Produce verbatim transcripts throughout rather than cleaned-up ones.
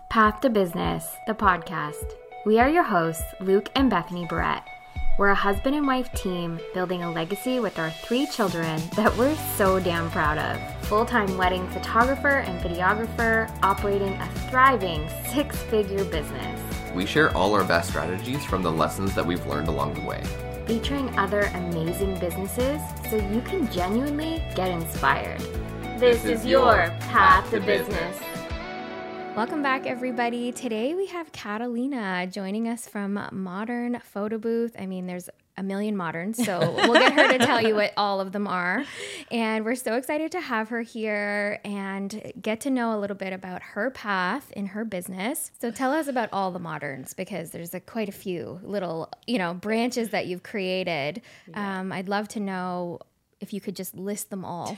Path to Business, the podcast. We are your hosts, Luke and Bethany Barrett. We're a husband and wife team building a legacy with our three children that we're so damn proud of. Full-time wedding photographer and videographer operating a thriving six-figure business. We share all our best strategies from the lessons that we've learned along the way. Featuring other amazing businesses so you can genuinely get inspired. This, this is, is your Path to Business. business. Welcome back, everybody. Today we have Catalina joining us from Modern Photo Booth. I mean, there's a million moderns, so we'll get her to tell you what all of them are. And we're so excited to have her here and get to know a little bit about her path in her business. So tell us about all the moderns, because there's a, quite a few little, you know, branches that you've created. Yeah. Um, I'd love to know if you could just list them all.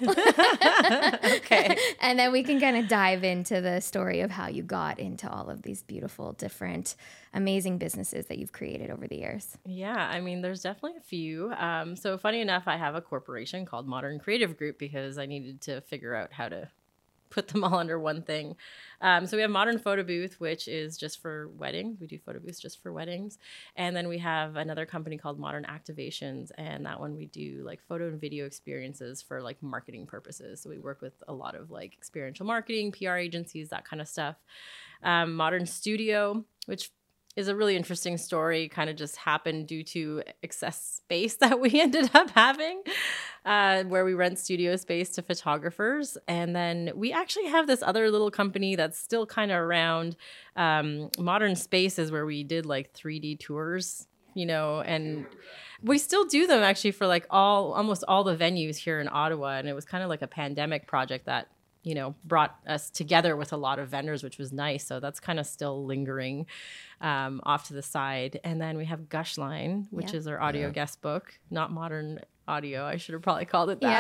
Okay. And then we can kind of dive into the story of how you got into all of these beautiful, different, amazing businesses that you've created over the years. Yeah, I mean, there's definitely a few. Um, so funny enough, I have a corporation called Modern Creative Group because I needed to figure out how to put them all under one thing. Um, so we have Modern Photo Booth, which is just for weddings. We do photo booths just for weddings. And then we have another company called Modern Activations. And that one we do like photo and video experiences for like marketing purposes. So we work with a lot of like experiential marketing, P R agencies, that kind of stuff. Um, Modern Studio, which is a really interesting story, kind of just happened due to excess space that we ended up having, uh, where we rent studio space to photographers. And then we actually have this other little company that's still kind of around, um, Modern Spaces, where we did like three D tours, you know, and we still do them actually for like all, almost all the venues here in Ottawa. And it was kind of like a pandemic project that, you know, brought us together with a lot of vendors, which was nice. So that's kind of still lingering um, off to the side. And then we have Gushline, which yeah. is our audio yeah. guest book, not Modern Audio. I should have probably called it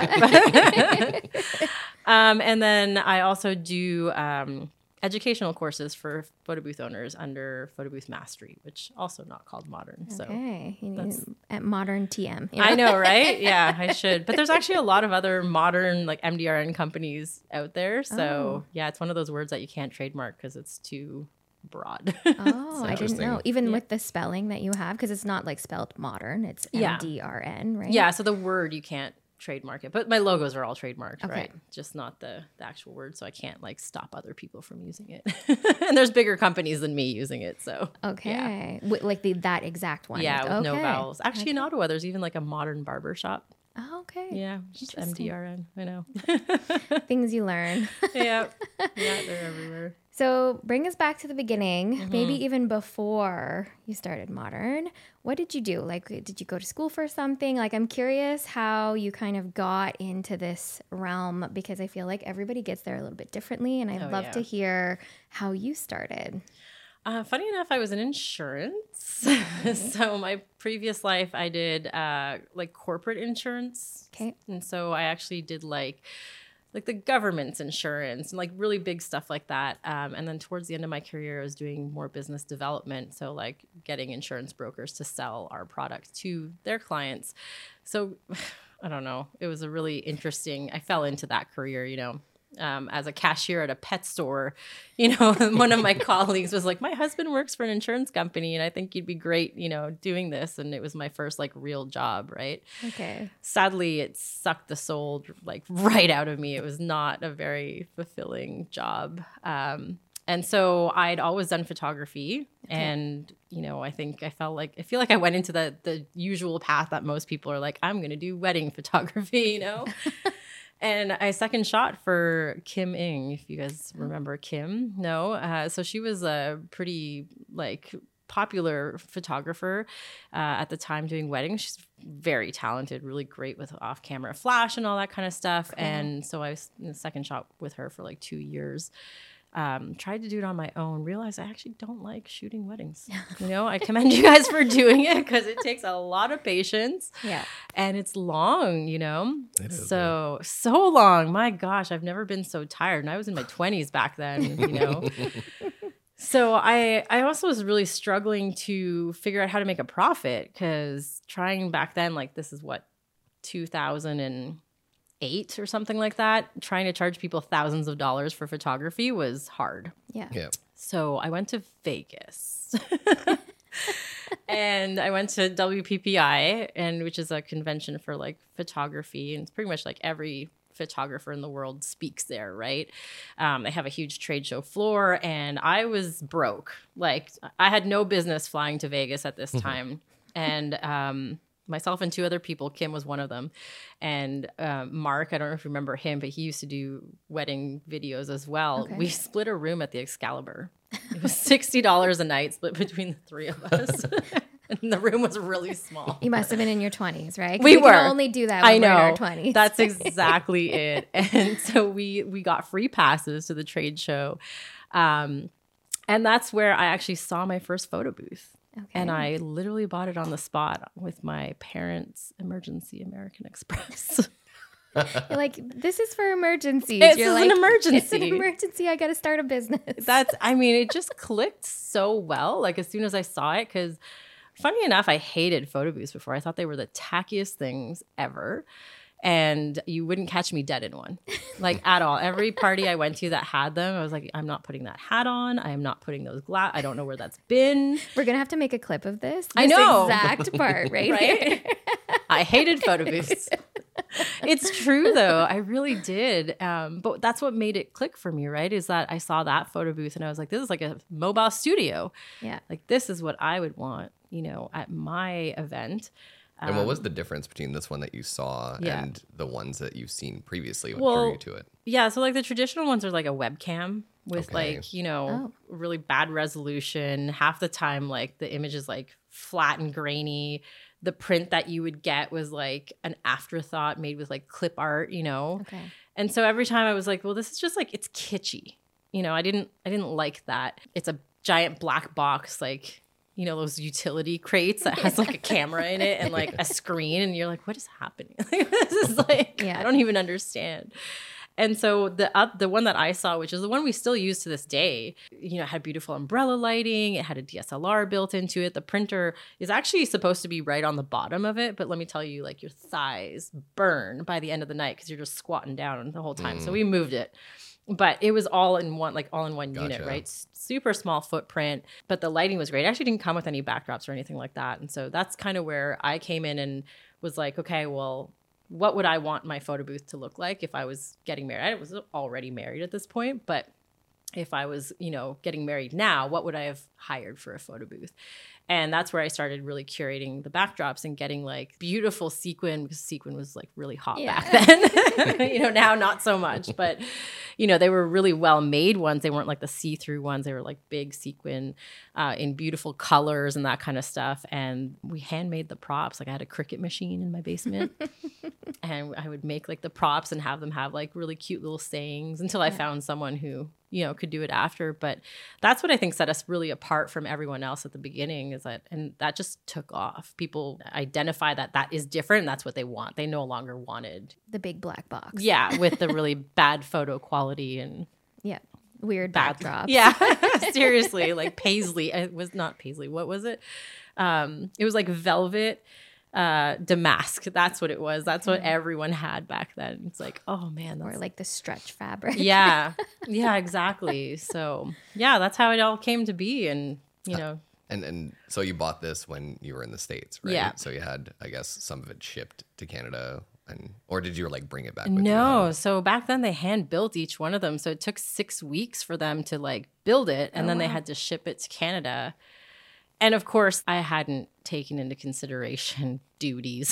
that. Yeah. um, and then I also do um, educational courses for photo booth owners under Photo Booth Mastery, which also not called Modern. Okay, so that's at Modern T M. You know? I know, right? Yeah, I should. But there's actually a lot of other modern like M D R N companies out there. So oh. yeah, it's one of those words that you can't trademark because it's too broad. Oh, I didn't know. Even yeah. with the spelling that you have, because it's not like spelled modern, it's yeah. M D R N, right? Yeah, so the word you can't trademark it, but my logos are all trademarked, okay. right? Just not the, the actual word, so I can't like stop other people from using it. And there's bigger companies than me using it, so okay, yeah. like the that exact one, yeah, with, with okay. no vowels. Actually, okay. in Ottawa, there's even like a Modern Barber Shop. Oh, okay, yeah, just M D R N. I know. Things you learn. yeah, yeah, they're everywhere. So bring us back to the beginning, mm-hmm. maybe even before you started Modern. What did you do? Like, did you go to school for something? Like, I'm curious how you kind of got into this realm, because I feel like everybody gets there a little bit differently. And I'd oh, love yeah. to hear how you started. Uh, funny enough, I was in insurance. Okay. So my previous life, I did uh, like corporate insurance. Okay. And so I actually did like like the government's insurance and like really big stuff like that. Um, and then towards the end of my career, I was doing more business development. So like getting insurance brokers to sell our products to their clients. So I don't know. It was a really interesting, I fell into that career, you know. Um, as a cashier at a pet store, you know, one of my colleagues was like, my husband works for an insurance company and I think you'd be great, you know, doing this. And it was my first like real job, right? Okay. Sadly, it sucked the soul like right out of me. It was not a very fulfilling job. Um, and so I'd always done photography. Okay. And, you know, I think I felt like, I feel like I went into the the usual path that most people are like, I'm going to do wedding photography, you know? And I second shot for Kim Ng, if you guys remember Kim. No? Uh, so she was a pretty, like, popular photographer uh, at the time doing weddings. She's very talented, really great with off-camera flash and all that kind of stuff. Cool. And so I was in the second shot with her for, like, two years. Um, tried to do it on my own, realized I actually don't like shooting weddings. You know, I commend you guys for doing it because it takes a lot of patience. Yeah. And it's long, you know. It is, so, yeah. so long. My gosh, I've never been so tired. And I was in my twenties back then, you know. So I, I also was really struggling to figure out how to make a profit because trying back then, like this is what, two thousand eight or something like that, trying to charge people thousands of dollars for photography was hard. Yeah. Yeah. So I went to Vegas. And I went to W P P I, and which is a convention for like photography, and it's pretty much like every photographer in the world speaks there, right? Um, they have a huge trade show floor, and I was broke. Like I had no business flying to Vegas at this time, and um, myself and two other people. Kim was one of them, and um, Mark. I don't know if you remember him, but he used to do wedding videos as well. Okay. We split a room at the Excalibur. It was sixty dollars a night split between the three of us. And the room was really small. You must have been in your twenties, right? 'Cause We we were. can only do that when I know. we're in our twenties. That's exactly it. And so we we got free passes to the trade show. Um, and that's where I actually saw my first photo booth. Okay. And I literally bought it on the spot with my parents' emergency American Express. You're like, this is for emergencies. This You're is like, an emergency. It's an emergency. I got to start a business. That's, I mean, it just clicked so well. Like as soon as I saw it, because funny enough, I hated photo booths before. I thought they were the tackiest things ever. And you wouldn't catch me dead in one, like at all. Every party I went to that had them, I was like, I'm not putting that hat on. I am not putting those glass. I don't know where that's been. We're going to have to make a clip of this. This I know. exact part right, Right? here. I hated photo booths. It's true though. I really did. Um, but that's what made it click for me, right? Is that I saw that photo booth and I was like, this is like a mobile studio. Yeah. Like this is what I would want, you know, at my event. And what was the difference between this one that you saw Yeah. and the ones that you've seen previously? What Well, drew you to it? Yeah, so like the traditional ones are like a webcam with Okay. like, you know, Oh. really bad resolution. Half the time, like the image is like flat and grainy. The print that you would get was like an afterthought made with like clip art, you know? Okay. And so every time I was like, well, this is just like, it's kitschy. You know, I didn't, I didn't like that. It's a giant black box, like, you know, those utility crates that has like a camera in it and like a screen. And you're like, what is happening? This is like, Yeah. I don't even understand. And so the uh, the one that I saw, which is the one we still use to this day, you know, it had beautiful umbrella lighting. It had a D S L R built into it. The printer is actually supposed to be right on the bottom of it. But let me tell you, like your thighs burn by the end of the night because you're just squatting down the whole time. Mm. So we moved it. But it was all in one, like all in one unit, Gotcha. right? S- Super small footprint, but the lighting was great. It actually didn't come with any backdrops or anything like that. And so that's kind of where I came in and was like, okay, well, what would I want my photo booth to look like if I was getting married? I was already married at this point, but if I was, you know, getting married now, what would I have hired for a photo booth? And that's where I started really curating the backdrops and getting like beautiful sequin, because sequin was like really hot Yeah. back then. You know, now not so much, but you know, they were really well made ones. They weren't like the see-through ones. They were like big sequin uh, in beautiful colors and that kind of stuff. And we handmade the props. Like I had a Cricut machine in my basement and I would make like the props and have them have like really cute little sayings until I Yeah. found someone who, you know, could do it after. But that's what I think set us really apart from everyone else at the beginning, is that, and that just took off. People identify that that is different and that's what they want. They no longer wanted, The big black box. yeah, with the really bad photo quality and Yeah. Weird bad backdrops. Yeah, seriously, like paisley. It was not paisley. What was it? Um, it was like velvet uh damask. That's what it was. That's what everyone had back then. It's like, oh man, Or that's like the stretch fabric. yeah, yeah, exactly. So yeah, that's how it all came to be. And you know, And and so you bought this when you were in the States, right? Yeah. So you had, I guess, some of it shipped to Canada, and or did you like bring it back with you? no. So back then they hand built each one of them. So it took six weeks for them to like build it, and Oh, then they wow. had to ship it to Canada. And of course, I hadn't taken into consideration duties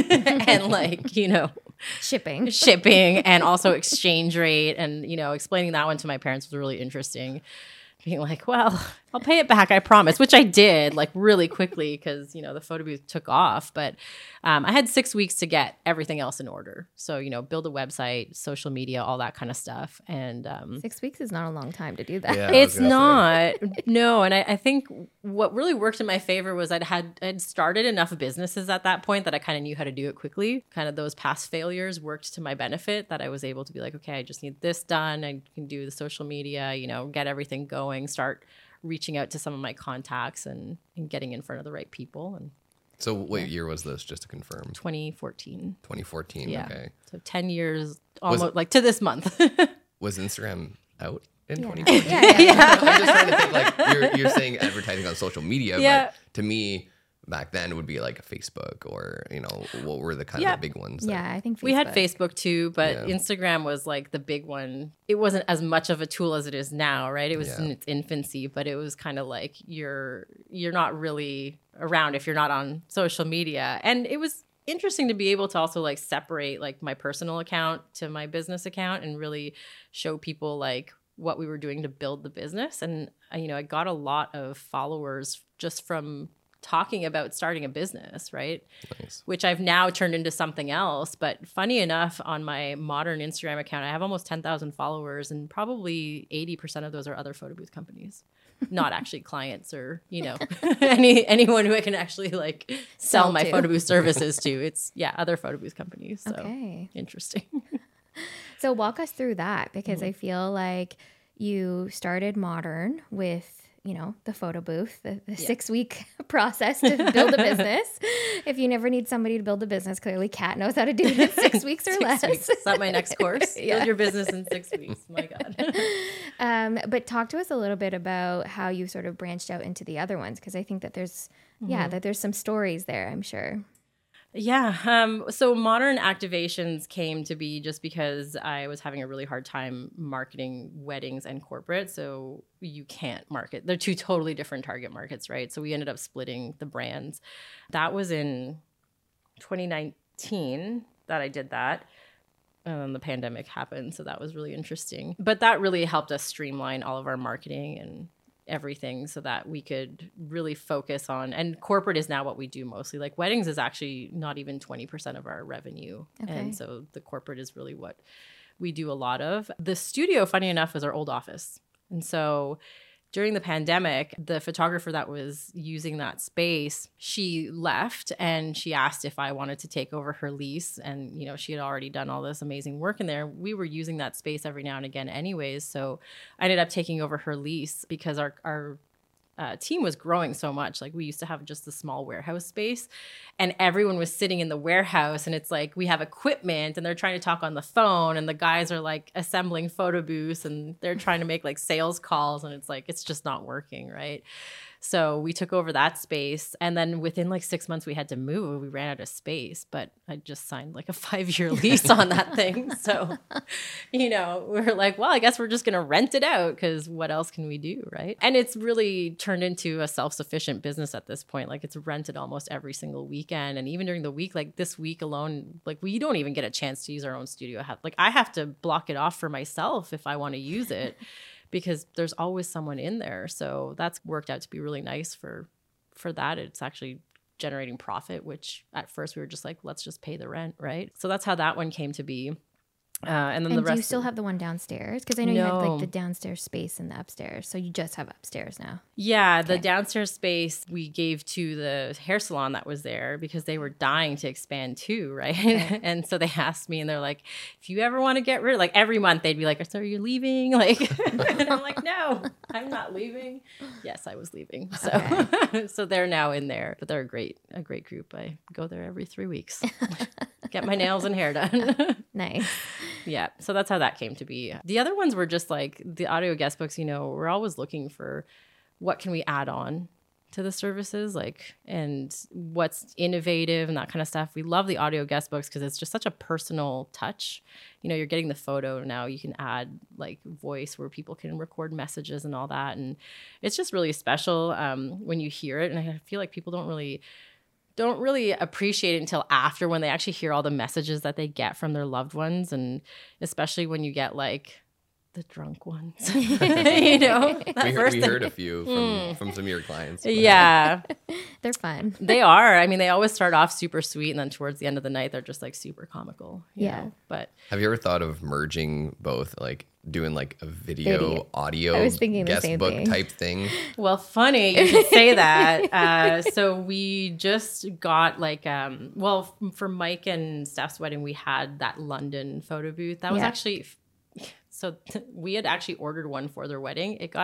and like, you know, Shipping. shipping and also exchange rate. And, you know, explaining that one to my parents was really interesting. Being like, well, I'll pay it back, I promise, which I did like really quickly because, you know, the photo booth took off. But um, I had six weeks to get everything else in order. So, you know, build a website, social media, all that kind of stuff. And um, Six weeks is not a long time to do that. Yeah. I was it's gonna not. No. And I, I think what really worked in my favor was I'd had, I'd started enough businesses at that point that I kind of knew how to do it quickly. Kind of those past failures worked to my benefit, that I was able to be like, okay, I just need this done. I can do the social media, you know, get everything going, start reaching out to some of my contacts and, and getting in front of the right people. And So what year was this, just to confirm? twenty fourteen. twenty fourteen, Yeah. okay. So ten years, almost Was- like to this month. Was Instagram out in Yeah. twenty fourteen? Yeah, yeah. I'm just trying to think, like, you're, you're saying advertising on social media, Yeah. but to me, back then, it would be like Facebook or, you know, what were the kind Yeah. of the big ones? that- Yeah, I think Facebook. We had Facebook too, but Yeah. Instagram was like the big one. It wasn't as much of a tool as it is now, right? It was Yeah. in its infancy, but it was kind of like you're you're not really around if you're not on social media. And it was interesting to be able to also like separate like my personal account to my business account and really show people like what we were doing to build the business. And uh, you know, I got a lot of followers just from talking about starting a business, right? Nice. Which I've now turned into something else. But funny enough, on my modern Instagram account, I have almost ten thousand followers, and probably eighty percent of those are other photo booth companies, not actually clients or, you know, any anyone who I can actually like sell Sell my to. photo booth services to. It's, yeah, other photo booth companies. So Okay. interesting. So walk us through that, because Mm-hmm. I feel like you started Modern with, you know, the photo booth, the, the six week process to build a business. If you never need somebody to build a business, clearly Kat knows how to do it in six weeks or Six less. weeks. Is that my next course? Yeah. Build your business in six weeks. My God. Um, but talk to us a little bit about how you sort of branched out into the other ones, because I think that there's, Mm-hmm. yeah, that there's some stories there, I'm sure. Yeah. Um, so modern activations came to be just because I was having a really hard time marketing weddings and corporate. So you can't market. They're two totally different target markets, right? So we ended up splitting the brands. That was in twenty nineteen that I did that. And then the pandemic happened. So that was really interesting. But that really helped us streamline all of our marketing and everything so that we could really focus on, and corporate is now what we do mostly. Like weddings is actually not even twenty percent of our revenue. Okay. And so the corporate is really what we do a lot of. The studio, funny enough, is our old office. And so during the pandemic, the photographer that was using that space, she left and she asked if I wanted to take over her lease. And, you know, she had already done all this amazing work in there. We were using that space every now and again anyways. So I ended up taking over her lease because our, our uh, team was growing so much. Like we used to have just a small warehouse space and everyone was sitting in the warehouse, and it's like we have equipment and they're trying to talk on the phone and the guys are like assembling photo booths and they're trying to make like sales calls, and it's like it's just not working, right? So we took over that space, and then within like six months we had to move. We ran out of space, but I just signed like a five-year lease on that thing. So, you know, we we're like, well, I guess we're just going to rent it out because what else can we do, right? And it's really turned into a self-sufficient business at this point. Like it's rented almost every single weekend, and even during the week, like this week alone, like we don't even get a chance to use our own studio. Like I have to block it off for myself if I want to use it. Because there's always someone in there. So that's worked out to be really nice for for that. It's actually generating profit, which at first we were just like, let's just pay the rent, right? So that's how that one came to be. Uh, and then And the do rest you still of- have the one downstairs? Because I know you had like No. the downstairs space and the upstairs. So you just have upstairs now. Yeah, the Okay. downstairs space we gave to the hair salon that was there because they were dying to expand too, right? Okay. And so they asked me, and they're like, if you ever want to get rid, like every month they'd be like, so are you leaving? Like, and I'm like, no, I'm not leaving. Yes, I was leaving. So, Okay. so they're now in there, but they're a great, a great group. I go there every three weeks, get my nails and hair done. Nice. Yeah. So that's how that came to be. The other ones were just like the audio guest books, you know, we're always looking for what can we add on to the services, like, and what's innovative and that kind of stuff. We love the audio guest books because it's just such a personal touch. You know, you're getting the photo now, you can add like voice where people can record messages and all that. And it's just really special um, when you hear it. And I feel like people don't really don't really appreciate it until after, when they actually hear all the messages that they get from their loved ones. And especially when you get like the drunk ones, you know, that We, heard, first we thing- heard a few from, from some of your clients. but- Yeah, They're fun. they are. I mean, they always start off super sweet, and then towards the end of the night, they're just like super comical. you Yeah. know? But Have you ever thought of merging both, like doing like a video, Video. audio I was thinking the guest same book thing. type thing? well, funny you should say that. Uh, so we just got like, um, well, f- for Mike and Steph's wedding, we had that London photo booth. That was Yeah. actually. So we had actually ordered one for their wedding. It got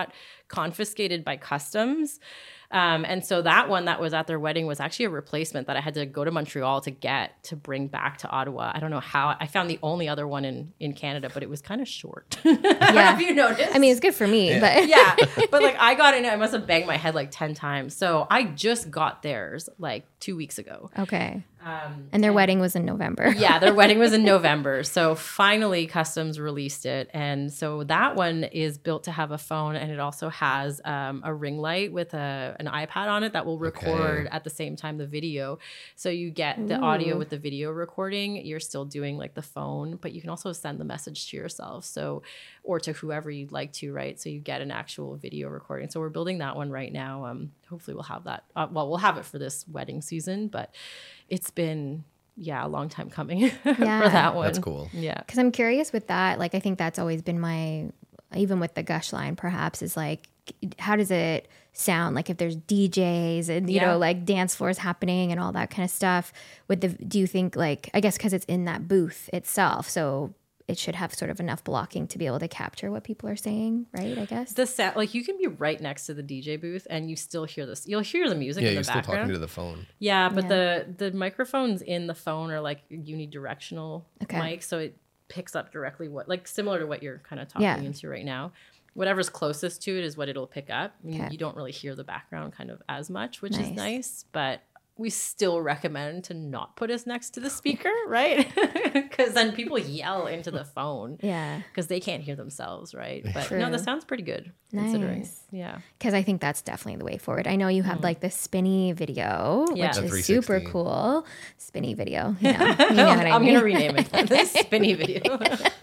confiscated by customs. Um, and so that one that was at their wedding was actually a replacement that I had to go to Montreal to get to bring back to Ottawa. I don't know how. I found the only other one in, in Canada, but it was kind of short. Yeah. Have you noticed? I mean, it's good for me, Yeah. but Yeah. But like I got in it, I must have banged my head like ten times. So I just got theirs like two weeks ago. okay. Um, And their wedding was in November. yeah, their wedding was in November. So finally customs released it. And so that one is built to have a phone, and it also has um, a ring light with a, an iPad on it that will record Okay. at the same time the video. So you get the audio with the video recording. You're still doing like the phone, but you can also send the message to yourself. So, or to whoever you'd like to, right? So you get an actual video recording. So we're building that one right now. Um, hopefully we'll have that. Uh, well, we'll have it for this wedding season, but it's been, yeah, a long time coming for that one. That's cool. Yeah. Because I'm curious with that. Like, I think that's always been my, even with the Gush line, perhaps, is like, how does it sound? Like, if there's D Js and, you Yeah. know, like dance floors happening and all that kind of stuff. With the, do you think, like, I guess because it's in that booth itself, so it should have sort of enough blocking to be able to capture what people are saying, right? I guess. The sound, like you can be right next to the D J booth and you still hear this. You'll hear the music Yeah, in you're the still background. talking to the phone. Yeah, but Yeah. the the microphones in the phone are like unidirectional Okay. mics, so it picks up directly what, like similar to what you're kind of talking Yeah. into right now. Whatever's closest to it is what it'll pick up. You, Okay. you don't really hear the background kind of as much, which Nice. is nice, but we still recommend to not put us next to the speaker, right? Because then people yell into the phone Yeah. because they can't hear themselves, right? But True. no, that sounds pretty good considering. Nice. Yeah. Because I think that's definitely the way forward. I know you have like the spinny video, Yeah. which The is three super sixty. cool. Spinny video. You know, you know what I I'm mean. gonna rename it then. The spinny video.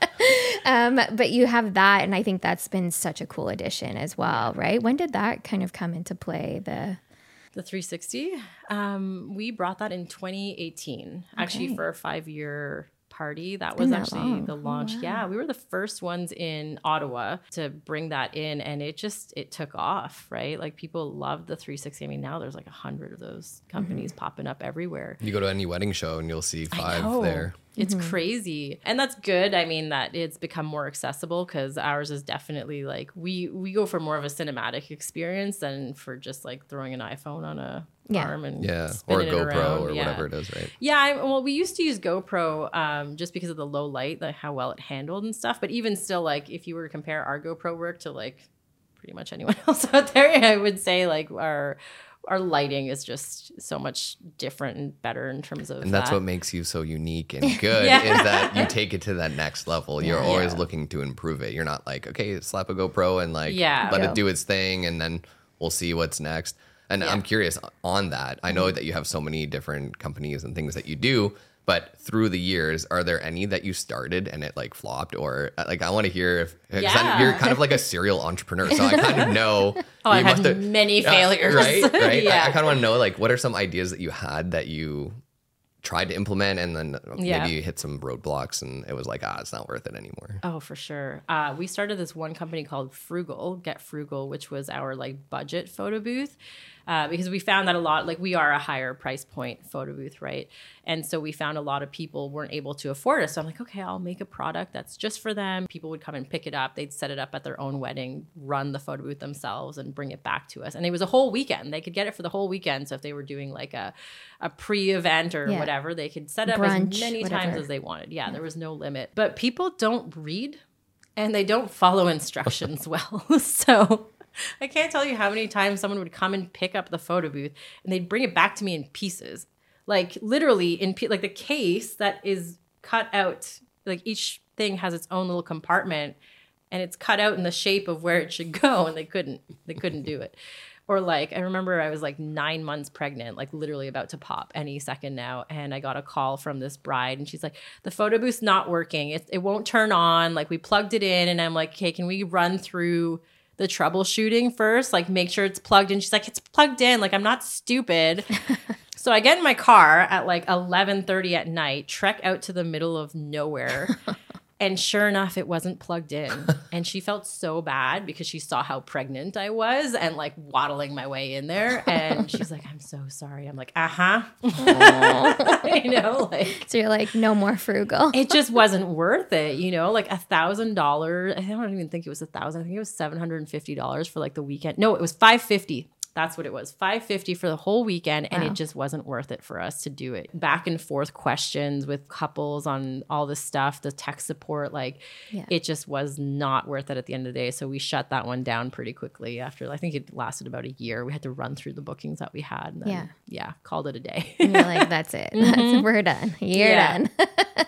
Um, but you have that, and I think that's been such a cool addition as well, right? When did that kind of come into play? The The three sixty. Um, we brought that in twenty eighteen, actually Okay. for a five year party. That been was that actually long. the Oh, launch. wow. Yeah, we were the first ones in Ottawa to bring that in, and it just it took off, right? Like people loved the three sixty. I mean, now there's like a hundred of those companies Mm-hmm. popping up everywhere. You go to any wedding show and you'll see I five know. there. It's Mm-hmm. crazy. And that's good. I mean, that it's become more accessible because ours is definitely like we we go for more of a cinematic experience than for just like throwing an iPhone on a Yeah. arm and Yeah, or a spinning it GoPro around. or Yeah. whatever it is, right? Yeah, I, well, we used to use GoPro um, just because of the low light, like how well it handled and stuff. But even still, like if you were to compare our GoPro work to like pretty much anyone else out there, I would say like our our lighting is just so much different and better in terms of And that's that. what makes you so unique and good Yeah. is that you take it to that next level. You're Yeah. always Yeah. looking to improve it. You're not like, okay, slap a GoPro and like Yeah. let Go. it do its thing and then we'll see what's next. And Yeah. I'm curious on that. I know that you have so many different companies and things that you do, but through the years, are there any that you started and it like flopped or like I want to hear if 'cause Yeah. you're kind of like a serial entrepreneur, so I kind of know. Oh, I've you had must have- many Yeah, failures. right? Right. Yeah. I, I kind of want to know like what are some ideas that you had that you tried to implement and then Yeah. maybe you hit some roadblocks and it was like, ah, it's not worth it anymore. Oh, for sure. Uh, we started this one company called Frugal, Get Frugal, which was our like budget photo booth. Uh, because we found that a lot, like we are a higher price point photo booth, right? And so we found a lot of people weren't able to afford it. So I'm like, okay, I'll make a product that's just for them. People would come and pick it up. They'd set it up at their own wedding, run the photo booth themselves and bring it back to us. And it was a whole weekend. They could get it for the whole weekend. So if they were doing like a, a pre-event or Yeah. whatever, they could set up Brunch, as many whatever. times as they wanted. Yeah, there was no limit. But people don't read and they don't follow instructions well. So I can't tell you how many times someone would come and pick up the photo booth and they'd bring it back to me in pieces. Like literally in pe- like the case that is cut out, like each thing has its own little compartment and it's cut out in the shape of where it should go and they couldn't they couldn't do it. Or like I remember I was like nine months pregnant, like literally about to pop any second now. And I got a call from this bride and she's like, the photo booth's not working. It, it won't turn on. Like we plugged it in and I'm like, okay, can we run through the troubleshooting first? Like make sure it's plugged in. She's like, it's plugged in. Like I'm not stupid. So I get in my car at like eleven thirty at night, trek out to the middle of nowhere. And sure enough, it wasn't plugged in. And she felt so bad because she saw how pregnant I was and like waddling my way in there. And she's like, I'm so sorry. I'm like, uh-huh. You know, like. So you're like, no more frugal. It just wasn't worth it, you know, like a thousand dollars. I don't even think it was a thousand. I think it was seven hundred fifty dollars for like the weekend. No, it was five hundred fifty dollars. That's what it was. five hundred fifty dollars for the whole weekend. And wow. It just wasn't worth it for us to do it. Back and forth questions with couples on all this stuff, the tech support, like yeah. It just was not worth it at the end of the day. So we shut that one down pretty quickly after, I think it lasted about a year. We had to run through the bookings that we had. And then, yeah. Yeah. Called it a day. And you're like, that's it. That's, mm-hmm. We're done. You're yeah. done.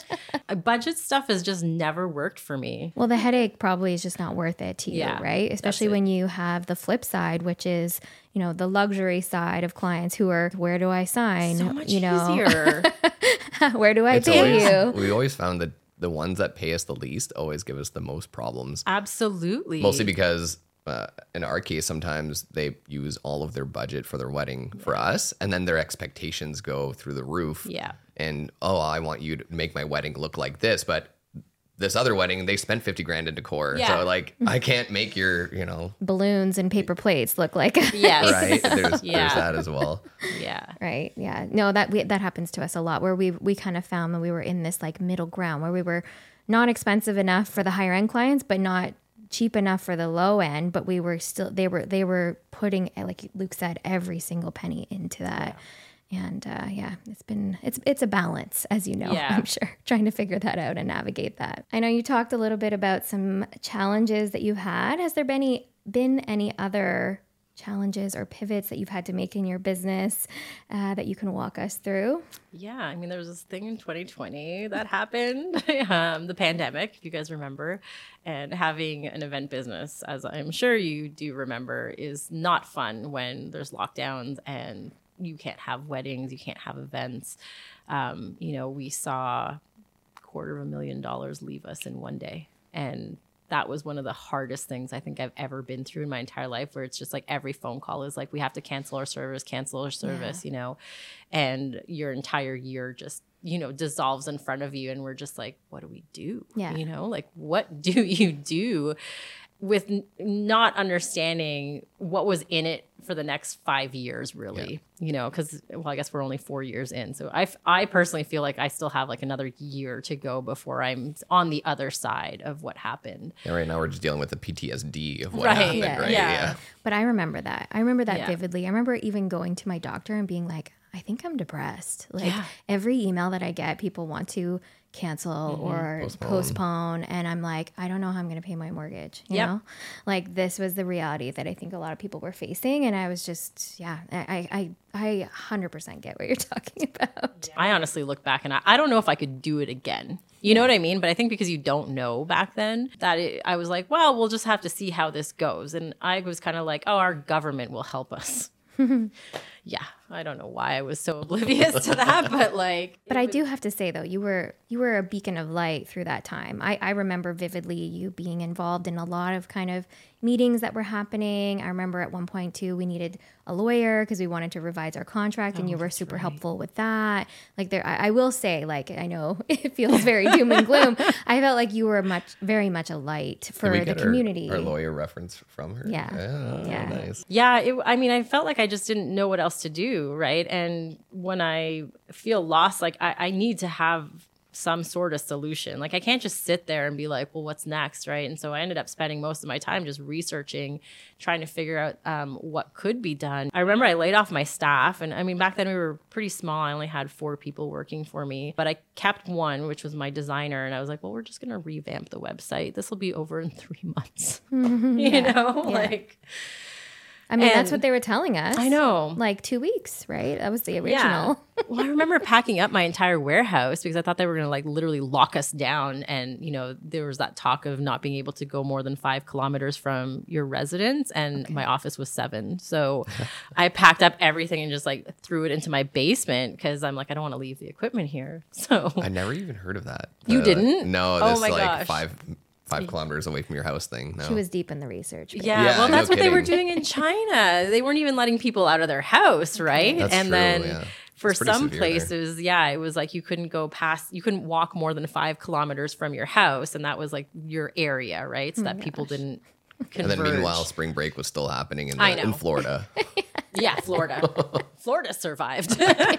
Budget stuff has just never worked for me. Well, the headache probably is just not worth it to you, yeah, right? Especially when you have the flip side, which is, you know, the luxury side of clients who are, where do I sign? So much you know, easier. Where do I it's pay always, you? We always found that the ones that pay us the least always give us the most problems. Absolutely. Mostly because uh, in our case, sometimes they use all of their budget for their wedding for us, and then their expectations go through the roof. Yeah. And, oh, I want you to make my wedding look like this, but this other wedding, they spent fifty grand in decor. Yeah. So like, I can't make your, you know, balloons and paper plates look like, yes. Right. There's, yeah. there's that as well. Yeah. Right. Yeah. No, that, we, that happens to us a lot where we, we kind of found that we were in this like middle ground where we were not expensive enough for the higher end clients, but not cheap enough for the low end, but we were still, they were, they were putting, like Luke said, every single penny into that. Yeah. And uh, yeah, it's been, it's it's a balance, as you know, yeah. I'm sure, trying to figure that out and navigate that. I know you talked a little bit about some challenges that you've had. Has there been any, been any other challenges or pivots that you've had to make in your business uh, that you can walk us through? Yeah, I mean, there was this thing in twenty twenty that happened, um, the pandemic, if you guys remember, and having an event business, as I'm sure you do remember, is not fun when there's lockdowns and you can't have weddings, you can't have events. Um, you know, we saw a quarter of a million dollars leave us in one day. And that was one of the hardest things I think I've ever been through in my entire life, where it's just like every phone call is like, we have to cancel our service, cancel our service, yeah. you know, and your entire year just, you know, dissolves in front of you. And we're just like, what do we do? Yeah. You know, like, what do you do? With n- not understanding what was in it for the next five years, really, yeah. you know, because, well, I guess we're only four years in. So I, f- I personally feel like I still have like another year to go before I'm on the other side of what happened. Yeah, right now we're just dealing with the P T S D of what right. happened, yeah. right? Yeah. yeah. But I remember that. I remember that yeah. vividly. I remember even going to my doctor and being like, I think I'm depressed. Like yeah. every email that I get, people want to cancel mm-hmm. or postpone. postpone. And I'm like, I don't know how I'm going to pay my mortgage. You yep. know, like this was the reality that I think a lot of people were facing. And I was just, yeah, I, I, I one hundred percent get what you're talking about. I honestly look back and I, I don't know if I could do it again. You know what I mean? But I think because you don't know back then, that it, I was like, well, we'll just have to see how this goes. And I was kind of like, oh, our government will help us. Yeah, I don't know why I was so oblivious to that, but like. But I do have to say though, you were you were a beacon of light through that time. I, I remember vividly you being involved in a lot of kind of meetings that were happening. I remember at one point too, we needed a lawyer because we wanted to revise our contract, and oh, you were super right. helpful with that. Like there, I, I will say, like I know it feels very doom and gloom. I felt like you were much, very much a light for the community. Our, our lawyer reference from her. Yeah, yeah, yeah. Nice. Yeah, it, I mean, I felt like I just didn't know what else to do, right? And when I feel lost, like I, I need to have some sort of solution. Like I can't just sit there and be like, well, what's next, right? And so I ended up spending most of my time just researching, trying to figure out um, what could be done. I remember I laid off my staff, and I mean, back then we were pretty small. I only had four people working for me, but I kept one, which was my designer, and I was like, well, we're just going to revamp the website. This will be over in three months, you yeah. know, yeah. like... I mean, and that's what they were telling us. I know. Like two weeks, right? That was the original. Yeah. Well, I remember packing up my entire warehouse because I thought they were going to like literally lock us down. And, you know, there was that talk of not being able to go more than five kilometers from your residence. And okay. my office was seven. So I packed up everything and just like threw it into my basement because I'm like, I don't want to leave the equipment here. So I never even heard of that. You uh, didn't? No, oh this my like gosh. five... Five kilometers away from your house thing. No. She was deep in the research. Yeah, yeah, well, that's no what they were kidding. doing in China. They weren't even letting people out of their house, right? That's and true, then yeah. For pretty some severe places, there. yeah, it was like you couldn't go past, you couldn't walk more than five kilometers from your house. And that was like your area, right? So Oh that my people gosh. didn't converge. And then meanwhile, spring break was still happening in, the, I know. in Florida. Yeah, Florida. Florida survived.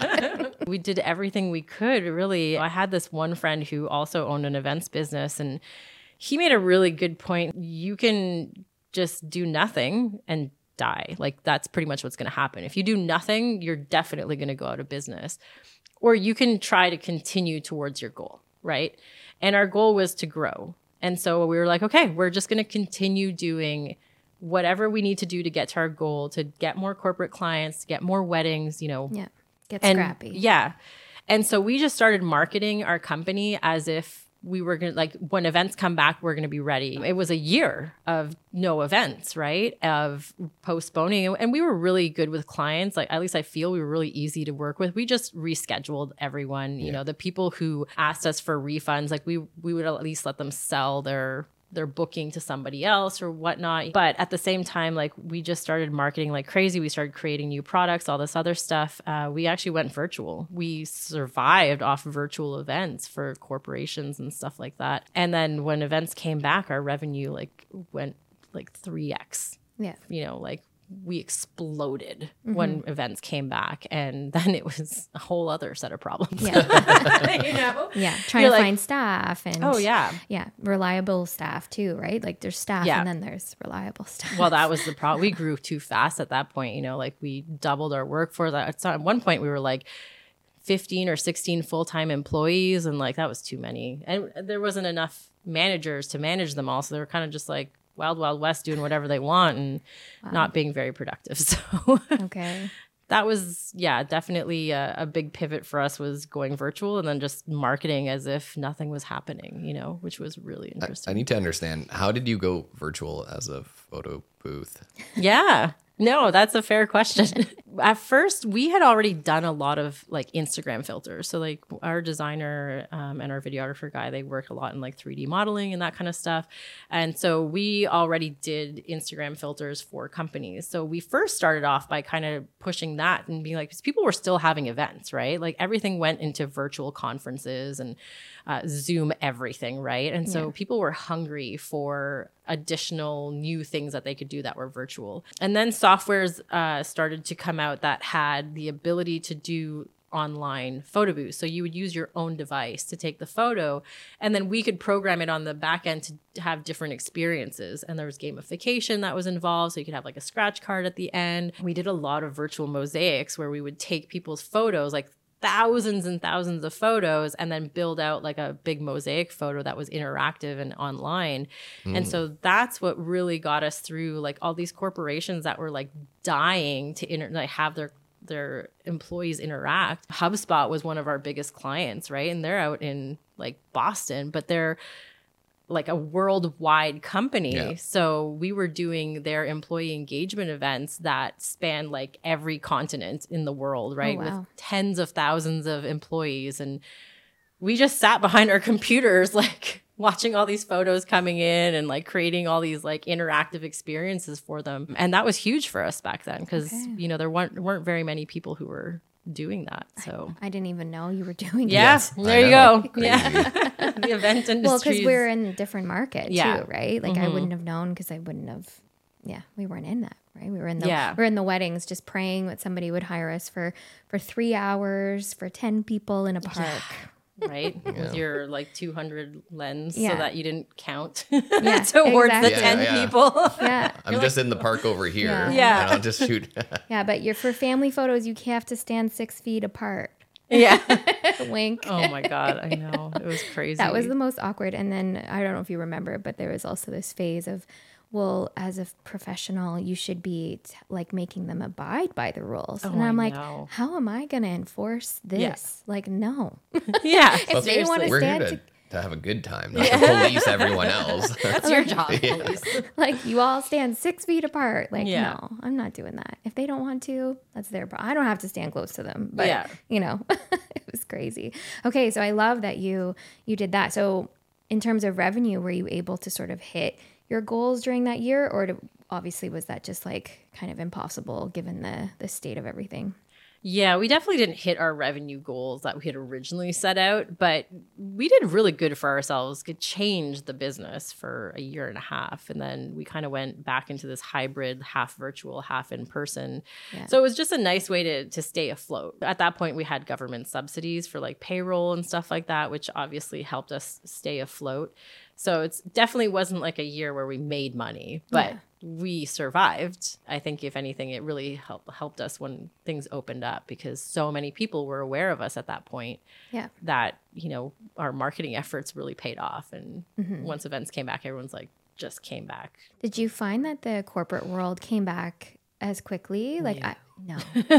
We did everything we could, really. I had this one friend who also owned an events business, and he made a really good point. You can just do nothing and die. Like, that's pretty much what's going to happen. If you do nothing, you're definitely going to go out of business. Or you can try to continue towards your goal, right? And our goal was to grow. And so we were like, okay, we're just going to continue doing whatever we need to do to get to our goal, to get more corporate clients, to get more weddings, you know. Yeah. Get And scrappy. yeah. And so we just started marketing our company as if we were going to, like, when events come back, we're going to be ready. It was a year of no events, right? Of postponing. And we were really good with clients. Like, at least I feel we were really easy to work with. We just rescheduled everyone. You Yeah. know, the people who asked us for refunds, like we we would at least let them sell their their booking to somebody else or whatnot. But at the same time, like, we just started marketing like crazy. We started creating new products, all this other stuff. Uh, we actually went virtual. We survived off virtual events for corporations and stuff like that. And then when events came back, our revenue like went like three X. Yeah. You know, like, we exploded when events came back, and then it was a whole other set of problems. Yeah. You know? Yeah. Trying You're to like- find staff and Oh, yeah. yeah, reliable staff too, right? Like there's staff Yeah. and then there's reliable staff. Well, that was the problem. We grew too fast at that point. You know, like, we doubled our workforce. At at one point, we were like fifteen or sixteen full-time employees, and like, that was too many. And there wasn't enough managers to manage them all. So they were kind of just like wild, wild west, doing whatever they want and not being very productive. So Okay. that was, yeah, definitely a, a big pivot for us, was going virtual and then just marketing as if nothing was happening, you know, which was really I, interesting. I need to understand, how did you go virtual as a photo booth? Yeah. No, that's a fair question. At first, we had already done a lot of like Instagram filters. So like, our designer um, and our videographer guy, they work a lot in like three D modeling and that kind of stuff. And so we already did Instagram filters for companies. So we first started off by kind of pushing that and being like, because people were still having events, right? Like, everything went into virtual conferences and uh, Zoom everything, right? And so Yeah. people were hungry for additional new things that they could do that were virtual. And then softwares uh, started to come out that had the ability to do online photo booths. So you would use your own device to take the photo, and then we could program it on the back end to have different experiences. And there was gamification that was involved. So you could have like a scratch card at the end. We did a lot of virtual mosaics where we would take people's photos, like thousands and thousands of photos, and then build out like a big mosaic photo that was interactive and online. Mm. And so that's what really got us through like all these corporations that were like dying to inter- like have their their employees interact. HubSpot was one of our biggest clients, right? And they're out in like Boston, but they're like a worldwide company. Yeah. So we were doing their employee engagement events that span like every continent in the world, right? Oh, wow. With tens of thousands of employees. And we just sat behind our computers, like watching all these photos coming in and like creating all these like interactive experiences for them. And that was huge for us back then because, Okay. you know, there weren't, weren't very many people who were doing that. So I didn't even know you were doing yeah, it. there I you know. go. Yeah. The event industry. Well, because we're in a different market Yeah. too, right? Like I Mhm. wouldn't have known because I wouldn't have. Yeah, we weren't in that, right? We were in the Yeah. we're in the weddings, just praying that somebody would hire us for for three hours for ten people in a park. right? With your like two hundred lens Yeah. so that you didn't count Yeah, towards exactly. the Yeah, ten yeah. people. Yeah, I'm just in the park over here. Yeah. Yeah. And I'll just shoot. yeah, but you're for family photos, you have to stand six feet apart. Yeah. Wink. Oh my God. I know. It was crazy. That was the most awkward. And then I don't know if you remember, but there was also this phase of, well, as a professional, you should be t- like making them abide by the rules. Oh, and I'm I like, know. how am I going to enforce this? Yeah. Like, no. Yeah. If they wanna seriously. We're here stand to, to- to have a good time, not to police everyone else. That's your job, police. Like, you all stand six feet apart. Like, Yeah. no, I'm not doing that. If they don't want to, that's their problem. I don't have to stand close to them. But, Yeah. you know, it was crazy. Okay, so I love that you you did that. So in terms of revenue, were you able to sort of hit your goals during that year? Or to, obviously was that just like kind of impossible given the, the state of everything? Yeah, we definitely didn't hit our revenue goals that we had originally set out, but we did really good for ourselves. Could change the business for a year and a half. And then we kind of went back into this hybrid, half virtual, half in person. Yeah. So it was just a nice way to, to stay afloat. At that point, we had government subsidies for like payroll and stuff like that, which obviously helped us stay afloat. So it's definitely wasn't like a year where we made money, but yeah. we survived. I think if anything, it really helped helped us when things opened up because so many people were aware of us at that point. Yeah. That, you know, our marketing efforts really paid off. And mm-hmm. once events came back, everyone's like, just came back. Did you find that the corporate world came back as quickly? Like, yeah. I, no,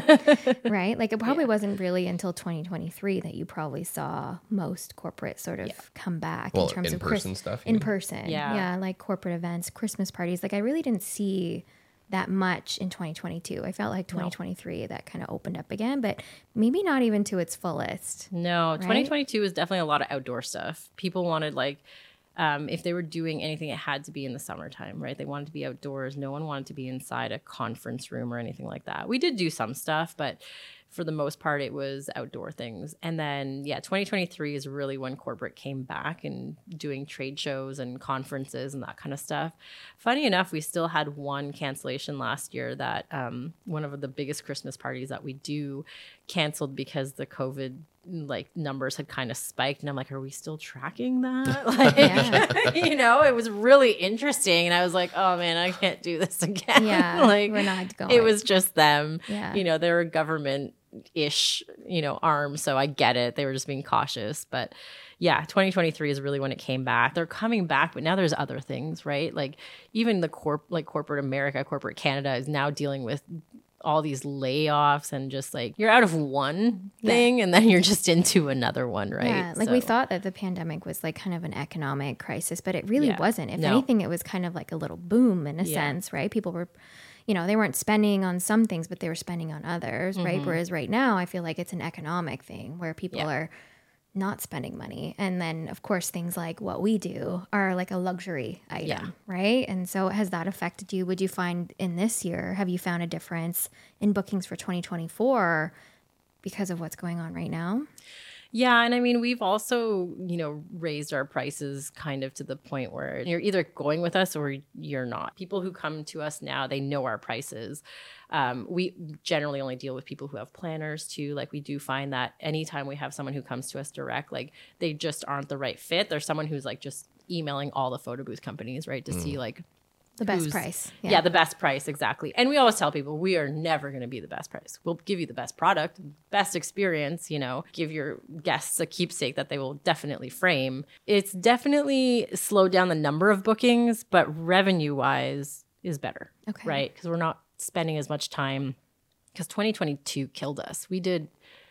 right? Like it probably yeah. wasn't really until twenty twenty-three that you probably saw most corporate sort of yeah. come back well, in terms in of person Chris- stuff. In mean? person, yeah. yeah, like corporate events, Christmas parties. Like I really didn't see that much in twenty twenty-two. I felt like twenty twenty-three no. that kind of opened up again, but maybe not even to its fullest. No, right? twenty twenty-two was definitely a lot of outdoor stuff. People wanted like. Um, if they were doing anything, it had to be in the summertime, right? They wanted to be outdoors. No one wanted to be inside a conference room or anything like that. We did do some stuff, but for the most part, it was outdoor things. And then, yeah, twenty twenty-three is really when corporate came back and doing trade shows and conferences and that kind of stuff. Funny enough, we still had one cancellation last year that um, one of the biggest Christmas parties that we do canceled because the COVID like numbers had kind of spiked. And I'm like, are we still tracking that? Like, yeah. you know, it was really interesting. And I was like, oh man, I can't do this again. Yeah, like we're not going. It was just them. Yeah. You know, they're a government ish, you know, arm. So I get it. They were just being cautious. But yeah, twenty twenty-three is really when it came back. They're coming back, but now there's other things, right? Like even the corp, like corporate America, corporate Canada is now dealing with all these layoffs and just like you're out of one thing yeah. and then you're just into another one, right? Yeah, like so. we thought that the pandemic was like kind of an economic crisis, but it really yeah. wasn't. If no. anything, it was kind of like a little boom in a yeah. sense, right? People were, you know, they weren't spending on some things, but they were spending on others, mm-hmm. right? Whereas right now, I feel like it's an economic thing where people yeah. are not spending money. And then, of course, things like what we do are like a luxury item, yeah. right? And so has that affected you? Would you find in this year, have you found a difference in bookings for twenty twenty-four because of what's going on right now? Yeah. And I mean, we've also, you know, raised our prices kind of to the point where you're either going with us or you're not. People who come to us now, they know our prices. Um, we generally only deal with people who have planners too. Like we do find that anytime we have someone who comes to us direct, like they just aren't the right fit. There's someone who's like just emailing all the photo booth companies, right? To mm. see like the best price. Yeah. yeah, the best price. Exactly. And we always tell people we are never going to be the best price. We'll give you the best product, best experience, you know, give your guests a keepsake that they will definitely frame. It's definitely slowed down the number of bookings, but revenue wise is better. Okay. Right. Because we're not spending as much time because twenty twenty-two killed us. We did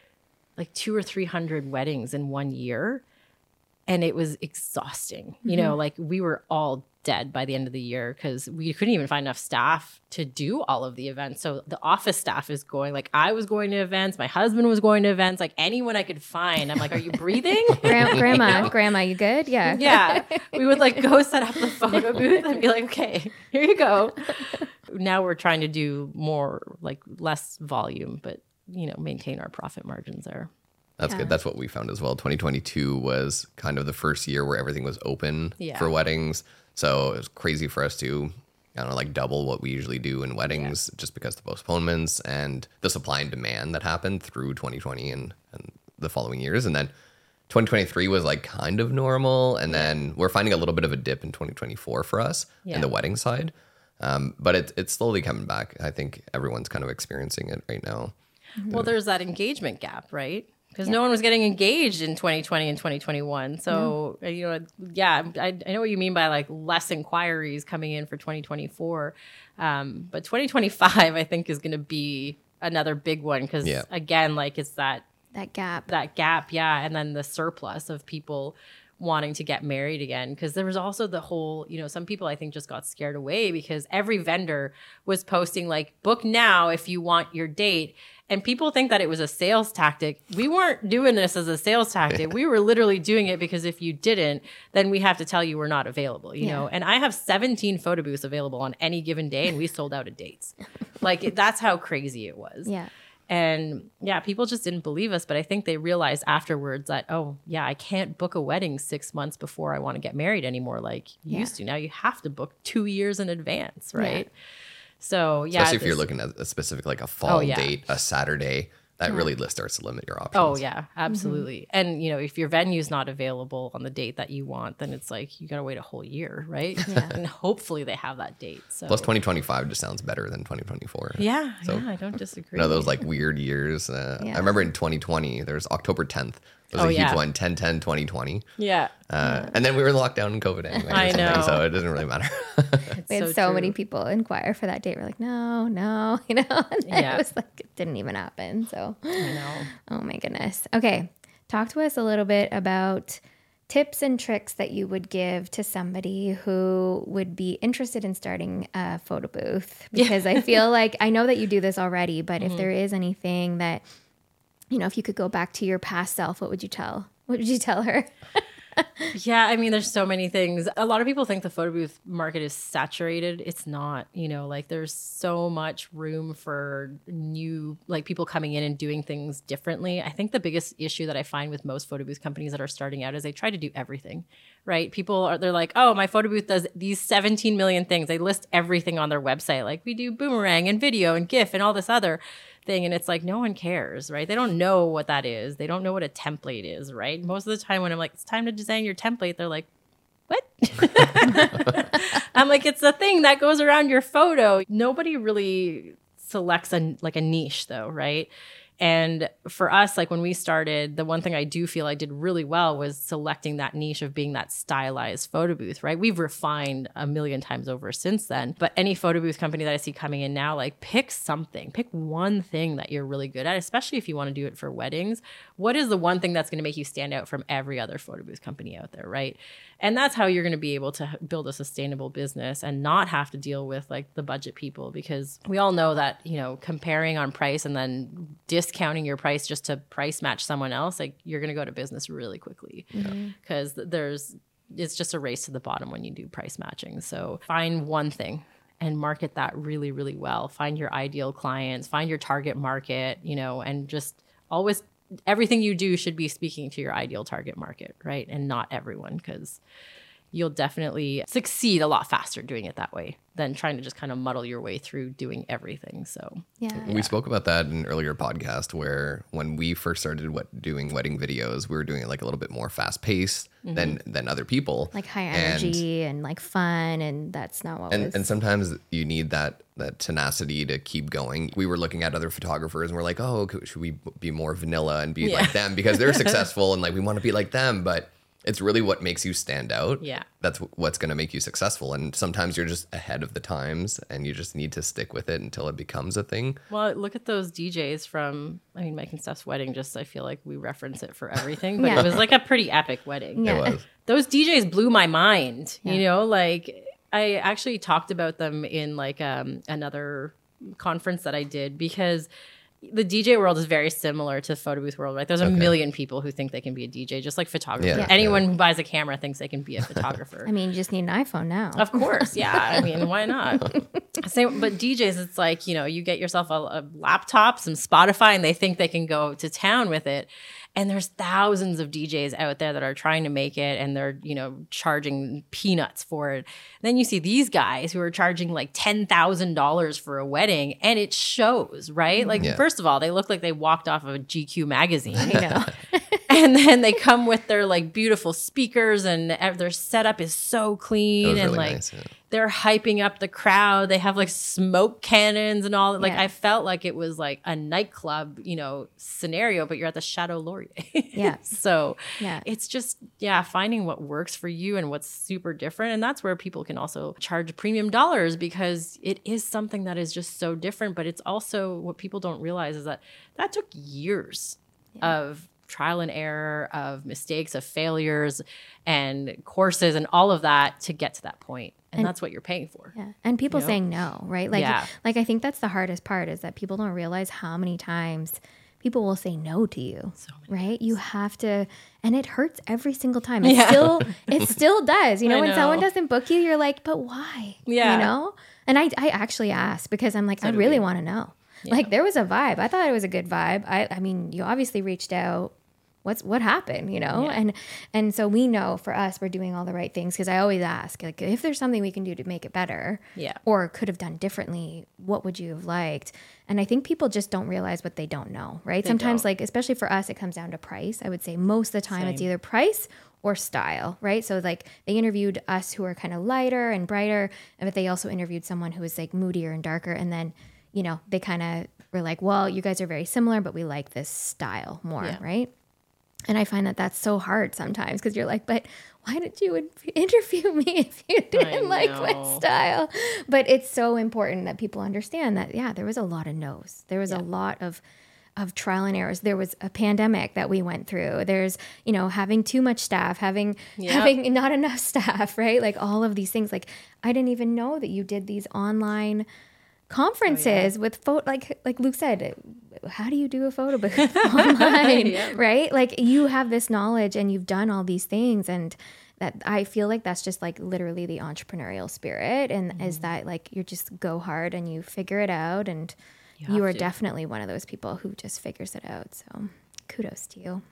like two or three hundred weddings in one year and it was exhausting. Mm-hmm. You know, like we were all dead by the end of the year because we couldn't even find enough staff to do all of the events. So the office staff is going, like I was going to events, my husband was going to events, like anyone I could find. I'm like, are you breathing? Gra- grandma, you know? grandma, you good? Yeah. Yeah. We would like go set up the photo booth and be like, okay, here you go. Now we're trying to do more, like less volume, but you know, maintain our profit margins there. That's yeah. good. That's what we found as well. twenty twenty-two was kind of the first year where everything was open yeah. for weddings. So it was crazy for us to, I don't know, like double what we usually do in weddings yeah. just because of the postponements and the supply and demand that happened through twenty twenty and, and the following years. And then twenty twenty-three was like kind of normal. And then we're finding a little bit of a dip in twenty twenty-four for us yeah. in the wedding side. Um, but it, it's slowly coming back. I think everyone's kind of experiencing it right now. Mm-hmm. Well, there's that engagement gap, right? Because yeah. no one was getting engaged in twenty twenty and twenty twenty-one. So, no. you know, yeah, I, I know what you mean by like less inquiries coming in for twenty twenty-four. Um, but twenty twenty-five, I think, is going to be another big one because, yeah. again, like it's that that gap, that gap. Yeah. And then the surplus of people wanting to get married again. Because there was also the whole, you know, some people I think just got scared away because every vendor was posting like, book now if you want your date. And people think that it was a sales tactic. We weren't doing this as a sales tactic. We were literally doing it because if you didn't, then we have to tell you we're not available, you yeah. know? And I have seventeen photo booths available on any given day and we sold out of dates. Like that's how crazy it was. Yeah. And yeah, people just didn't believe us. But I think they realized afterwards that, oh, yeah, I can't book a wedding six months before I want to get married anymore like you yeah. used to. Now you have to book two years in advance, right? Yeah. So, yeah. Especially if you're looking at a specific, like a fall oh, yeah. date, a Saturday. That yeah. really starts to limit your options. Oh, yeah, absolutely. Mm-hmm. And, you know, if your venue's not available on the date that you want, then it's like you got to wait a whole year, right? Yeah. And hopefully they have that date. So. Plus twenty twenty-five just sounds better than twenty twenty-four. Yeah, so, yeah, I don't disagree. You know, those like weird years. Uh, yeah. I remember in twenty twenty, there's October tenth. It was oh, a huge yeah. one, ten ten twenty twenty. Yeah. Uh, yeah. And then we were in lockdown in COVID anyway. I know. So it doesn't really matter. We had so, so many people inquire for that date. We're like, no, no, you know? And yeah. it was like, it didn't even happen. So I know. Oh my goodness. Okay. Talk to us a little bit about tips and tricks that you would give to somebody who would be interested in starting a photo booth. Because yeah. I feel like, I know that you do this already, but mm-hmm. if there is anything that, you know, if you could go back to your past self, what would you tell? What would you tell her? Yeah, I mean, there's so many things. A lot of people think the photo booth market is saturated. It's not, you know, like there's so much room for new, like people coming in and doing things differently. I think the biggest issue that I find with most photo booth companies that are starting out is they try to do everything, right? People are, they're like, oh, my photo booth does these seventeen million things. They list everything on their website. Like we do boomerang and video and GIF and all this other thing. And it's like, no one cares, right? They don't know what that is. They don't know what a template is, right? Most of the time when I'm like, it's time to design your template, they're like, what? I'm like, it's the thing that goes around your photo. Nobody really selects a like a niche though, right? And for us, like when we started, the one thing I do feel I did really well was selecting that niche of being that stylized photo booth, right? We've refined a million times over since then. But any photo booth company that I see coming in now, like pick something, pick one thing that you're really good at, especially if you want to do it for weddings. What is the one thing that's going to make you stand out from every other photo booth company out there, right? And that's how you're going to be able to build a sustainable business and not have to deal with like the budget people, because we all know that, you know, comparing on price and then discounting your price just to price match someone else, like you're going to go to business really quickly because mm-hmm. there's, it's just a race to the bottom when you do price matching. So find one thing and market that really, really well. Find your ideal clients, find your target market, you know, and just always everything you do should be speaking to your ideal target market, right? And not everyone, because you'll definitely succeed a lot faster doing it that way than trying to just kind of muddle your way through doing everything. So yeah, we yeah. spoke about that in an earlier podcast where when we first started what, doing wedding videos, we were doing it like a little bit more fast paced mm-hmm. than than other people, like high energy and, and like fun, and that's not what. And, was... and sometimes you need that that tenacity to keep going. We were looking at other photographers and we're like, oh, should we be more vanilla and be yeah. like them because they're successful and like we want to be like them, but it's really what makes you stand out. Yeah. That's what's going to make you successful. And sometimes you're just ahead of the times and you just need to stick with it until it becomes a thing. Well, look at those D Js from, I mean, Mike and Steph's wedding, just I feel like we reference it for everything, but yeah. it was like a pretty epic wedding. Yeah. It was. Those D Js blew my mind, yeah. you know, like I actually talked about them in like um, another conference that I did because the D J world is very similar to the photo booth world, right? There's a okay. million people who think they can be a D J, just like photographers. Yeah, Anyone yeah. who buys a camera thinks they can be a photographer. I mean, you just need an iPhone now. Of course, yeah. I mean, why not? Same, but D Js, it's like, you know, you get yourself a, a laptop, some Spotify, and they think they can go to town with it. And there's thousands of D Js out there that are trying to make it and they're, you know, charging peanuts for it. And then you see these guys who are charging like ten thousand dollars for a wedding and it shows, right? Like, yeah. first of all, they look like they walked off of a G Q magazine, you know? And then they come with their like beautiful speakers and their setup is so clean and really like nice, yeah. they're hyping up the crowd. They have like smoke cannons and all. Like yeah. I felt like it was like a nightclub, you know, scenario, but you're at the Chateau Laurier. Yeah. So yeah. it's just, yeah, finding what works for you and what's super different. And that's where people can also charge premium dollars because it is something that is just so different. But it's also what people don't realize is that that took years yeah. of trial and error, of mistakes, of failures and courses and all of that to get to that point. And, and that's what you're paying for. Yeah. And people you know? saying no, right? Like, yeah. like I think that's the hardest part is that people don't realize how many times people will say no to you, so right? Times. You have to, and it hurts every single time. It yeah. still, it still does. You know, I when know. someone doesn't book you, you're like, but why? Yeah. You know? And I, I actually ask because I'm like, so I really want to know. Yeah. Like there was a vibe. I thought it was a good vibe. I, I mean, you obviously reached out. What's what happened, you know? Yeah. And and so we know for us, we're doing all the right things because I always ask, like, if there's something we can do to make it better, yeah, or could have done differently, what would you have liked? And I think people just don't realize what they don't know, right? They Sometimes, don't. like, especially for us, it comes down to price. I would say most of the time Same. It's either price or style, right? So like they interviewed us who are kind of lighter and brighter, but they also interviewed someone who was like moodier and darker. And then, you know, they kind of were like, well, you guys are very similar, but we like this style more, yeah. right? And I find that that's so hard sometimes because you're like, but why did you interview me if you didn't like my style? But it's so important that people understand that, yeah, there was a lot of no's. There was yeah. a lot of of trial and errors. There was a pandemic that we went through. There's, you know, having too much staff, having yep. having not enough staff, right? Like all of these things. Like I didn't even know that you did these online conferences oh, yeah. with photo, like like Luke said, how do you do a photo booth online, yeah. right? Like you have this knowledge and you've done all these things, and that I feel like that's just like literally the entrepreneurial spirit, and mm-hmm. is that like you just go hard and you figure it out, and you, you are to. definitely one of those people who just figures it out. So kudos to you.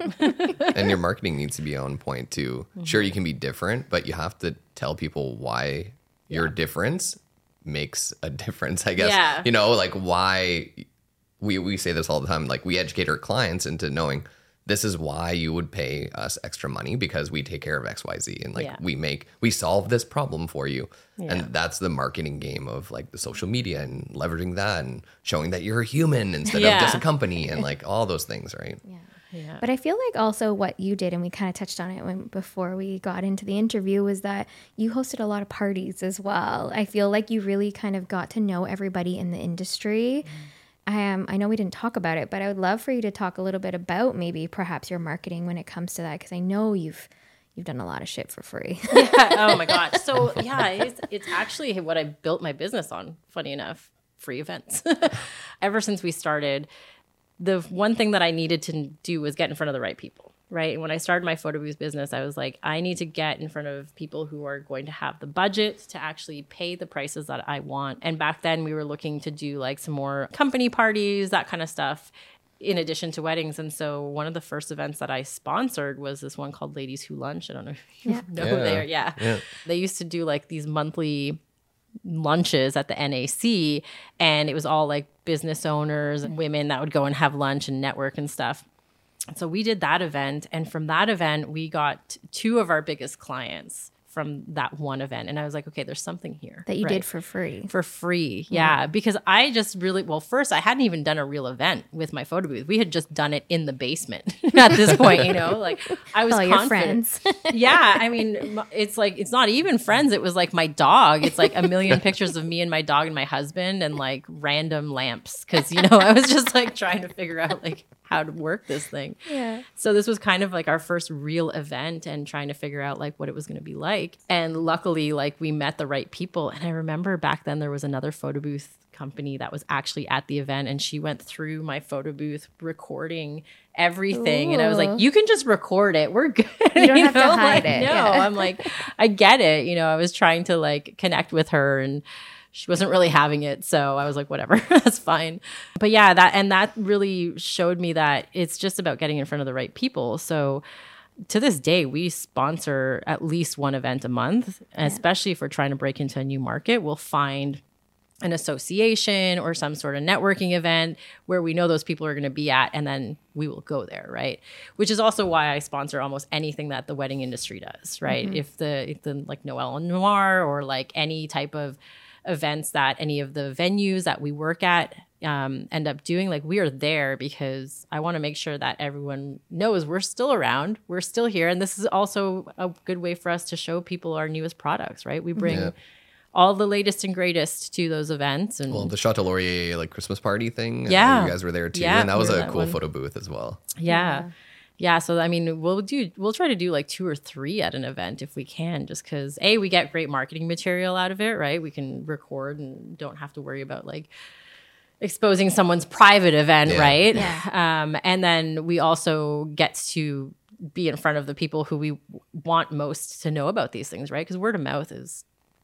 And your marketing needs to be on point too. Mm-hmm. Sure, you can be different, but you have to tell people why yeah. your difference makes a difference, I guess. Yeah. You know, like why we we say this all the time, like we educate our clients into knowing this is why you would pay us extra money, because we take care of X Y Z, and like yeah. we make we solve this problem for you. Yeah. And that's the marketing game of like the social media and leveraging that and showing that you're a human instead yeah. of just a company, and like all those things, right? Yeah. Yeah. But I feel like also what you did, and we kind of touched on it when before we got into the interview, was that you hosted a lot of parties as well. I feel like you really kind of got to know everybody in the industry. Mm. I am. I know we didn't talk about it, but I would love for you to talk a little bit about maybe perhaps your marketing when it comes to that, because I know you've you've done a lot of shit for free. Yeah. Oh my gosh. So yeah, it's it's actually what I built my business on. Funny enough, free events. Ever since we started, the one thing that I needed to do was get in front of the right people, right? And when I started my photo booth business, I was like, I need to get in front of people who are going to have the budget to actually pay the prices that I want. And back then we were looking to do like some more company parties, that kind of stuff, in addition to weddings. And so one of the first events that I sponsored was this one called Ladies Who Lunch. I don't know if you yeah. know yeah. there. Yeah. yeah. They used to do like these monthly lunches at the N A C, and it was all like business owners and women that would go and have lunch and network and stuff. So we did that event, and from that event we got two of our biggest clients from that one event. And I was like, okay, there's something here that you right? did for free. For free. Yeah. yeah. Because I just really, well, first I hadn't even done a real event with my photo booth. We had just done it in the basement at this point, you know, like I was all confident. Your friends. Yeah. I mean, it's like, it's not even friends. It was like my dog. It's like a million pictures of me and my dog and my husband and like random lamps. Cause you know, I was just like trying to figure out like how to work this thing. Yeah. So this was kind of like our first real event and trying to figure out like what it was going to be like. And luckily, like we met the right people. And I remember back then there was another photo booth company that was actually at the event, and she went through my photo booth recording everything. Ooh. And I was like, you can just record it. We're good. You don't you have know? to hide like, it. No, yeah. I'm like, I get it. You know, I was trying to like connect with her, and she wasn't really having it. So I was like, whatever, that's fine. But yeah, that, and that really showed me that it's just about getting in front of the right people. So to this day, we sponsor at least one event a month, yeah. especially if we're trying to break into a new market. We'll find an association or some sort of networking event where we know those people are going to be at, and then we will go there, right? Which is also why I sponsor almost anything that the wedding industry does, right? Mm-hmm. If the, if the like Noel Noir or like any type of events that any of the venues that we work at um, end up doing, like we are there because I want to make sure that everyone knows we're still around, we're still here. And this is also a good way for us to show people our newest products, right? We bring yeah. all the latest and greatest to those events. And well, the Chateau Laurier like Christmas party thing, yeah, uh, you guys were there too, yeah, and that was we a that cool one. photo booth as well. Yeah. yeah. Yeah, so I mean, we'll do we'll try to do like two or three at an event if we can, just because A, we get great marketing material out of it, right? We can record and don't have to worry about like exposing someone's private event, yeah. right? Yeah. Um, and then we also get to be in front of the people who we want most to know about these things, right? Because word of mouth is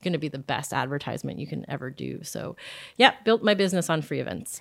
going to be the best advertisement you can ever do. So yeah, built my business on free events.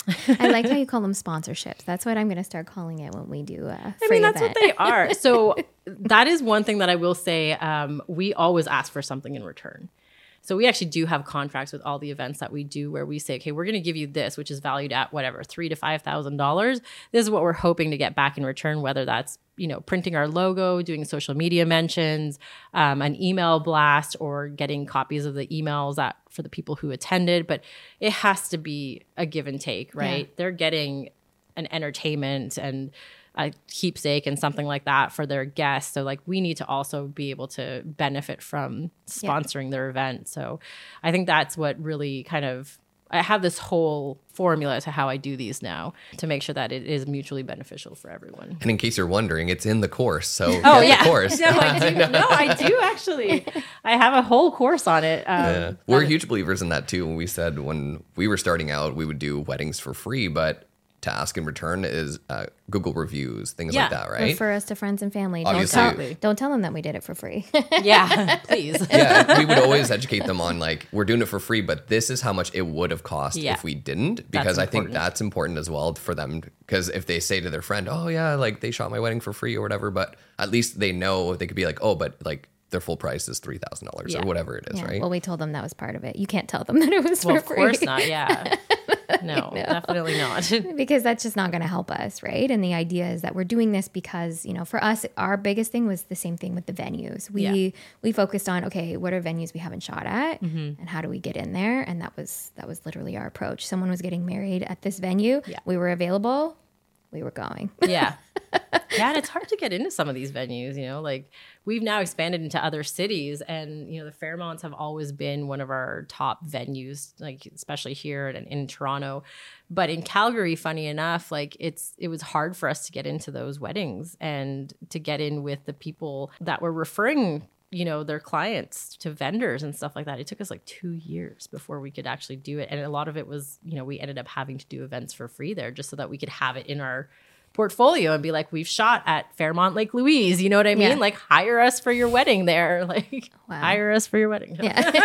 I like how you call them sponsorships. That's what I'm going to start calling it when we do a free I mean, that's event. what they are. So that is one thing that I will say. Um, we always ask for something in return. So we actually do have contracts with all the events that we do where we say, okay, we're going to give you this, which is valued at whatever, three to five thousand dollars. This is what we're hoping to get back in return, whether that's, you know, printing our logo, doing social media mentions, um, an email blast, or getting copies of the emails that for the people who attended. But it has to be a give and take, right? Yeah. They're getting an entertainment and a keepsake and something like that for their guests. So like we need to also be able to benefit from sponsoring yeah. their event. So I think that's what really kind of, I have this whole formula to how I do these now to make sure that it is mutually beneficial for everyone. And in case you're wondering, it's in the course. So oh get yeah, the course. no, I do. No, I do actually. I have a whole course on it. Um, yeah. We're huge believers in that too. When we said when we were starting out, we would do weddings for free, but to ask in return is uh, Google reviews, things yeah. like that, right? Refer us to friends and family. Don't Obviously. tell, don't tell them that we did it for free. yeah, please. Yeah, we would always educate them on like, we're doing it for free, but this is how much it would have cost yeah. if we didn't. Because I think that's important as well for them. Because if they say to their friend, oh yeah, like they shot my wedding for free or whatever, but at least they know, they could be like, oh, but like their full price is three thousand dollars yeah. or whatever it is, yeah. right? Well, we told them that was part of it. You can't tell them that it was well, for free. Of course not, yeah. No, no, definitely not. Because that's just not going to help us, right? And the idea is that we're doing this because, you know, for us, our biggest thing was the same thing with the venues. We yeah. we focused on, okay, what are venues we haven't shot at, mm-hmm. and how do we get in there? And that was that was literally our approach. Someone was getting married at this venue. Yeah. We were available. We were going. Yeah. Yeah, and it's hard to get into some of these venues, you know, like we've now expanded into other cities, and, you know, the Fairmonts have always been one of our top venues, like especially here in, in Toronto. But in Calgary, funny enough, like it's it was hard for us to get into those weddings and to get in with the people that were referring, you know, their clients to vendors and stuff like that. It took us like two years before we could actually do it. And a lot of it was, you know, we ended up having to do events for free there just so that we could have it in our portfolio and be like, we've shot at Fairmont Lake Louise. You know what I mean? Yeah. Like hire us for your wedding there. Like wow. hire us for your wedding.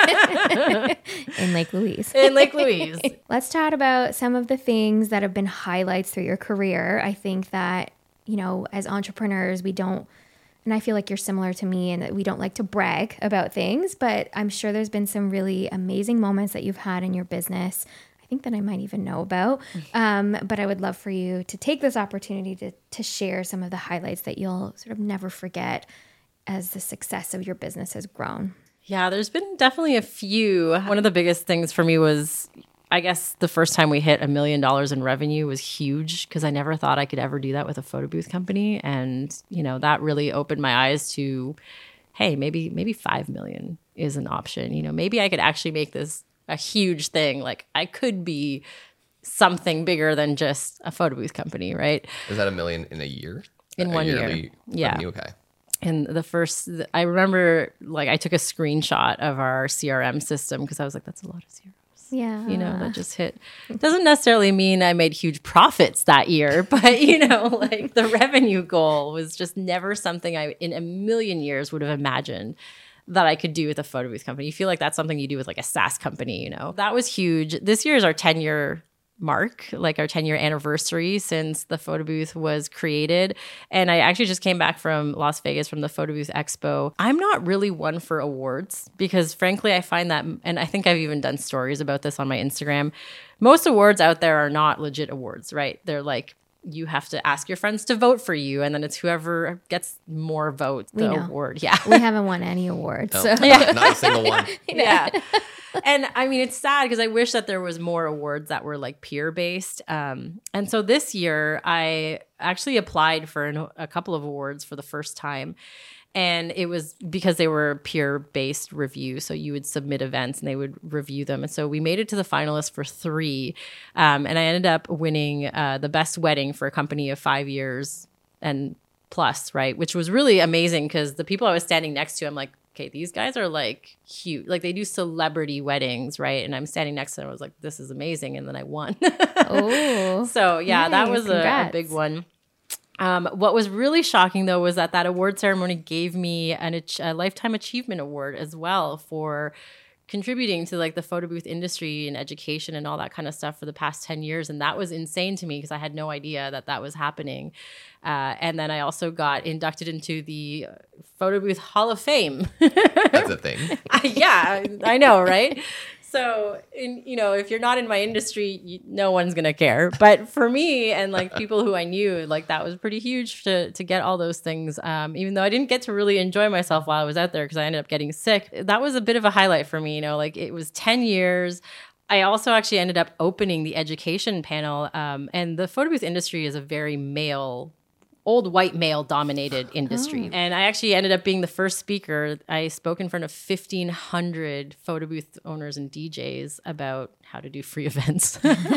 Yeah. In Lake Louise. In Lake Louise. Let's chat about some of the things that have been highlights through your career. I think that, you know, as entrepreneurs, we don't, and I feel like you're similar to me in that we don't like to brag about things, but I'm sure there's been some really amazing moments that you've had in your business, I think that I might even know about. Um, but I would love for you to take this opportunity to to share some of the highlights that you'll sort of never forget as the success of your business has grown. Yeah, there's been definitely a few. One of the biggest things for me was, I guess the first time we hit a million dollars in revenue was huge because I never thought I could ever do that with a photo booth company. And, you know, that really opened my eyes to, hey, maybe maybe five million is an option. You know, maybe I could actually make this a huge thing. Like I could be something bigger than just a photo booth company, right? Is that a million in a year? In a one year. Yeah. Revenue? Okay. And the first, I remember like I took a screenshot of our C R M system because I was like, that's a lot of zeros. Yeah. You know, that just hit. It doesn't necessarily mean I made huge profits that year, but, you know, like the revenue goal was just never something I in a million years would have imagined that I could do with a photo booth company. You feel like that's something you do with like a SaaS company, you know. That was huge. This year is our ten-year mark, like our ten-year anniversary since the photo booth was created. And I actually just came back from Las Vegas from the Photo Booth Expo. I'm not really one for awards because frankly, I find that, and I think I've even done stories about this on my Instagram, most awards out there are not legit awards, right? They're like, you have to ask your friends to vote for you, and then it's whoever gets more votes, the award. Yeah. We haven't won any awards. No, so. Yeah. Not a single one. Yeah. And I mean, it's sad because I wish that there was more awards that were like peer-based. Um, and so this year, I actually applied for an, a couple of awards for the first time. And it was because they were peer-based review. So you would submit events and they would review them. And so we made it to the finalists for three. Um, and I ended up winning uh, the best wedding for a company of five years and plus, right? Which was really amazing because the people I was standing next to, I'm like, okay, these guys are like huge. Like they do celebrity weddings, right? And I'm standing next to them. I was like, this is amazing. And then I won. Oh. So yeah, nice. that was a, a big one. Um, what was really shocking, though, was that that award ceremony gave me an, a Lifetime Achievement Award as well for contributing to like the photo booth industry and education and all that kind of stuff for the past ten years. And that was insane to me because I had no idea that that was happening. Uh, and then I also got inducted into the Photo Booth Hall of Fame. That's a thing. Yeah, I know, right? So, in, you know, if you're not in my industry, you, no one's going to care. But for me and like people who I knew, like that was pretty huge to to get all those things. Um, even though I didn't get to really enjoy myself while I was out there because I ended up getting sick. That was a bit of a highlight for me. You know, like it was ten years. I also actually ended up opening the education panel. Um, and the photo booth industry is a very male old white male dominated industry. Oh. And I actually ended up being the first speaker. I spoke in front of fifteen hundred photo booth owners and D Js about how to do free events.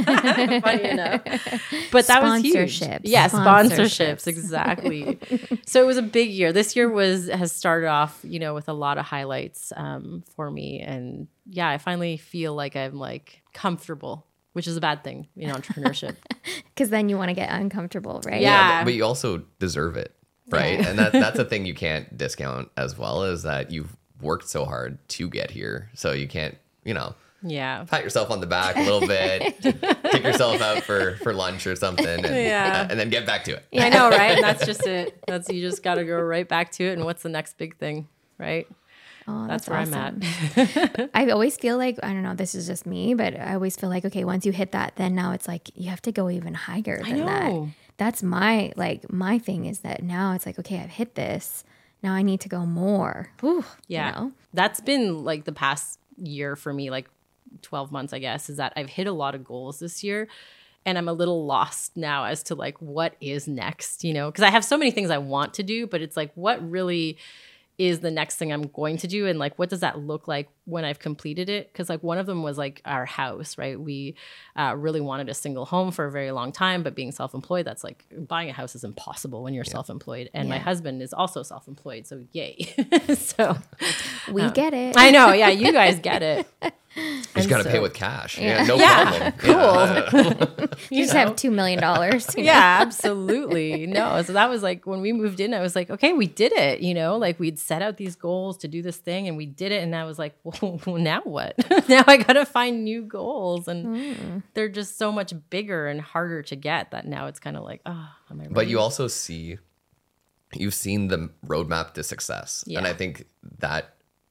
Funny enough. But that was huge. Yeah, sponsorships, sponsorships exactly. So it was a big year. This year was has started off, you know, with a lot of highlights um, for me. And yeah, I finally feel like I'm like comfortable, which is a bad thing in entrepreneurship. Because then you want to get uncomfortable, right? Yeah. yeah but, but you also deserve it, right? Yeah. And that, that's a thing you can't discount as well, is that you've worked so hard to get here. So you can't, you know, yeah, pat yourself on the back a little bit, take yourself out for, for lunch or something, and, yeah. uh, and then get back to it. Yeah, I know, right? And that's just it. That's you just got to go right back to it. And what's the next big thing, right? Oh, that's, that's where awesome. I'm at. I always feel like, I don't know, this is just me, but I always feel like, okay, once you hit that, then now it's like, you have to go even higher than I know. that. That's my, like, my thing is that now it's like, okay, I've hit this. Now I need to go more. Whew, yeah. You know? That's been like the past year for me, like twelve months, I guess, is that I've hit a lot of goals this year. And I'm a little lost now as to like, what is next, you know, because I have so many things I want to do, but it's like, what really is the next thing I'm going to do, and like what does that look like when I've completed it? Because like one of them was like our house, right? We uh, really wanted a single home for a very long time, but being self-employed, that's like buying a house is impossible when you're yeah. self-employed. And yeah. my husband is also self-employed, so yay. So we um, get it. I know, yeah, you guys get it. You just got to so, pay with cash. Yeah, yeah no yeah, problem. Cool. Yeah. You, you just know? have two million dollars. You know? Yeah, absolutely. No, so that was like when we moved in, I was like, okay, we did it. You know, like we'd set out these goals to do this thing and we did it. And I was like, well, now what? Now I got to find new goals. And mm. they're just so much bigger and harder to get that now it's kind of like, oh, am I ready? But you also see, you've seen the roadmap to success. Yeah. And I think that,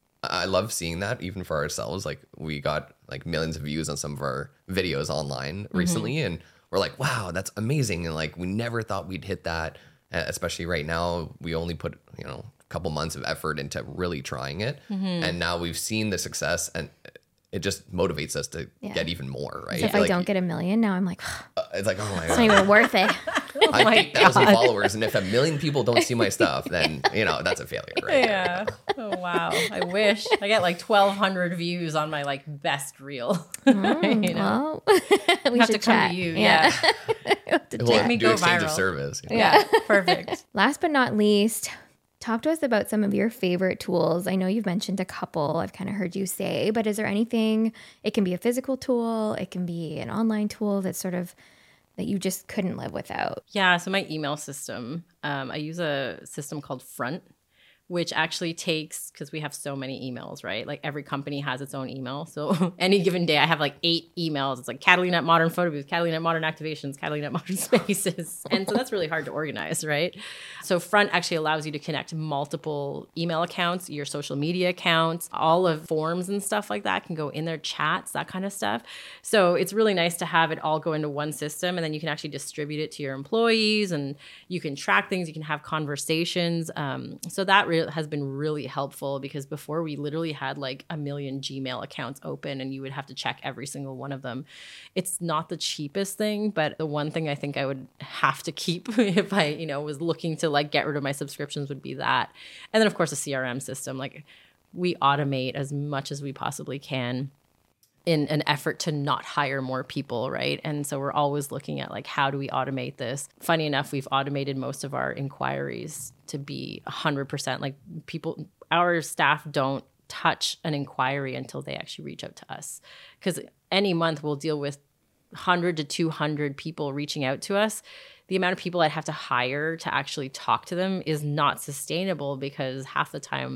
I love seeing that even for ourselves. Like we got like millions of views on some of our videos online recently. Mm-hmm. And we're like, wow, that's amazing. And like, we never thought we'd hit that. Uh, especially right now, we only put, you know, a couple months of effort into really trying it. Mm-hmm. And now we've seen the success and it just motivates us to yeah. get even more, right? So if like, I don't get a million now, I'm like, uh, it's like, oh my God. It's not even worth it. Oh I have eight thousand followers, and if a million people don't see my stuff, then, you know, that's a failure, right? Yeah. Oh, wow. I wish. I get like twelve hundred views on my like best reel. Mm, you know? Well, we have should to chat. come to you. Yeah. yeah. to we'll take me do go exchange viral. Of service. You know? Yeah. Perfect. Last but not least, talk to us about some of your favorite tools. I know you've mentioned a couple, I've kind of heard you say, but is there anything, it can be a physical tool, it can be an online tool that's sort of, that you just couldn't live without? Yeah, so my email system, um, I use a system called Front, which actually takes, because we have so many emails, right? Like every company has its own email. So any given day I have like eight emails. It's like Catalina at Modern Photo Booth, Catalina at Modern Activations, Catalina at Modern Spaces. And so that's really hard to organize, right? So Front actually allows you to connect multiple email accounts, your social media accounts, all of forms and stuff like that can go in their chats, that kind of stuff. So it's really nice to have it all go into one system, and then you can actually distribute it to your employees and you can track things, you can have conversations. Um, so that really has been really helpful, because before we literally had like a million Gmail accounts open and you would have to check every single one of them. It's not the cheapest thing, but the one thing I think I would have to keep if I, you know, was looking to like get rid of my subscriptions would be that. And then of course a C R M system. Like we automate as much as we possibly can in an effort to not hire more people, right? And so we're always looking at like, how do we automate this? Funny enough, we've automated most of our inquiries to be one hundred percent. Like people, our staff don't touch an inquiry until they actually reach out to us. Because any month we'll deal with one hundred to two hundred people reaching out to us. The amount of people I'd have to hire to actually talk to them is not sustainable, because half the time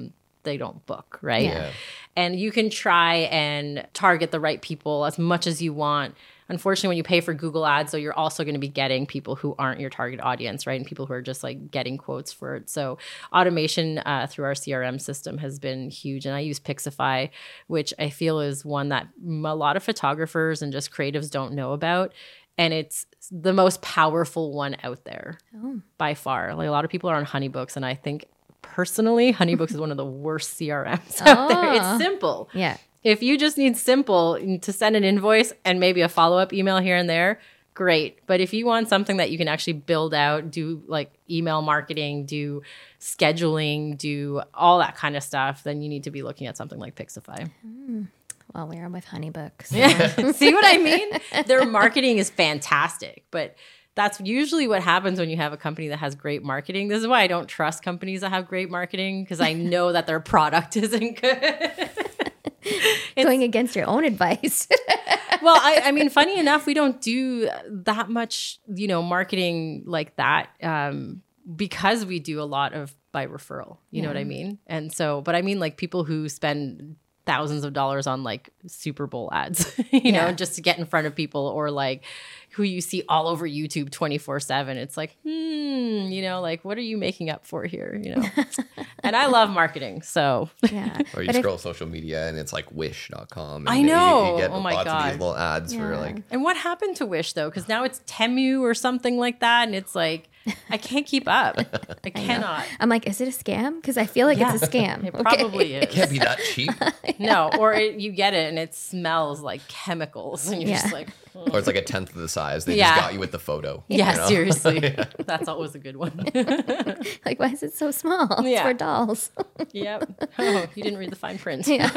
they don't book, right? Yeah. And you can try and target the right people as much as you want. Unfortunately, when you pay for Google ads, so you're also going to be getting people who aren't your target audience, right? And people who are just like getting quotes for it. So automation uh, through our C R M system has been huge. And I use Pixify, which I feel is one that a lot of photographers and just creatives don't know about. And it's the most powerful one out there oh. by far. Like a lot of people are on Honeybooks, and I think personally, Honeybooks is one of the worst C R Ms out oh. there. It's simple. Yeah. If you just need simple to send an invoice and maybe a follow-up email here and there, great. But if you want something that you can actually build out, do like email marketing, do scheduling, do all that kind of stuff, then you need to be looking at something like Pixify. Mm. Well, we're with Honeybooks. So. Yeah. See what I mean? Their marketing is fantastic, but that's usually what happens when you have a company that has great marketing. This is why I don't trust companies that have great marketing, because I know that their product isn't good. Going against your own advice. Well, I, I mean, funny enough, we don't do that much, you know, marketing like that um, because we do a lot of by referral. You yeah. know what I mean? And so, but I mean, like people who spend thousands of dollars on like Super Bowl ads, you yeah. know, just to get in front of people, or like who you see all over YouTube twenty-four seven. It's like, hmm, you know, like what are you making up for here? You know, and I love marketing. So yeah. Or you but scroll if, social media and it's like wish dot com. I know. You, you get oh my lots God. of these little ads yeah. for like. And what happened to Wish though? Because now it's Temu or something like that. And it's like, I can't keep up. I cannot. I I'm like, is it a scam? Because I feel like yeah. it's a scam. It probably okay. is. It can't be that cheap. No, or it, you get it and it smells like chemicals, and you're yeah. just like, oh. Or it's like a tenth of the size. They yeah. just got you with the photo. Yeah, you know? Seriously. yeah. That's always a good one. Like, why is it so small? Yeah. It's for dolls. Yep. Oh, you didn't read the fine print. Yeah.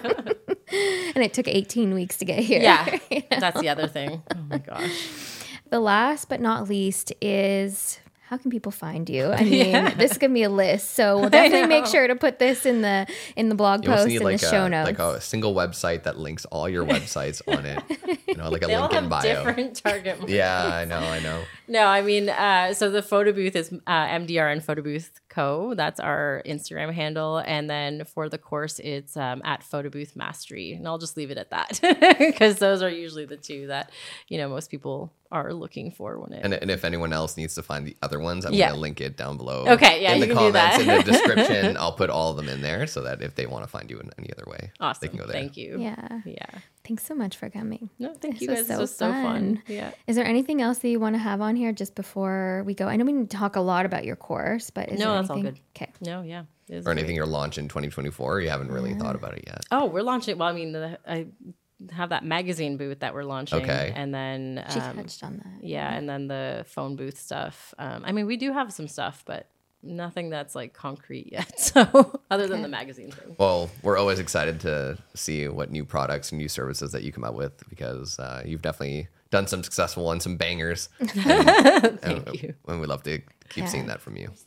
And it took eighteen weeks to get here. Yeah, you know? That's the other thing. Oh my gosh. The last but not least is, how can people find you? I mean, yeah. this is gonna be a list, so we'll definitely make sure to put this in the in the blog you post need and like the a, show notes. Like a single website that links all your websites on it. You know, like a they link all in have bio. Different target markets. Yeah, I know, I know. No, I mean, uh, so the photo booth is uh, M D R N Photo Booth Co. That's our Instagram handle. And then for the course, it's um, at Photo Booth Mastery. And I'll just leave it at that because those are usually the two that, you know, most people are looking for when it. And, and if anyone else needs to find the other ones, I'm yeah. going to link it down below. Okay, yeah, in you the can comments, do that. in the description, I'll put all of them in there so that if they want to find you in any other way, awesome. they can go there. Thank you. Yeah. Yeah. Thanks so much for coming. No, thank this you guys. Was so this was fun. so fun. Yeah. Is there anything else that you want to have on here just before we go? I know we need to talk a lot about your course, but is no, there that's anything? all good. Okay. No, yeah. Or anything great. You're launching in twenty twenty-four? You haven't really yeah. thought about it yet. Oh, we're launching. Well, I mean, the, I have that magazine booth that we're launching. Okay. And then um, she touched on that. Yeah, and then the phone booth stuff. Um, I mean, we do have some stuff, but nothing that's like concrete yet. So other than okay. the magazine thing. Well, we're always excited to see what new products and new services that you come out with, because uh, you've definitely done some successful ones, some bangers. And, Thank and, you. And we love to keep yeah. seeing that from you.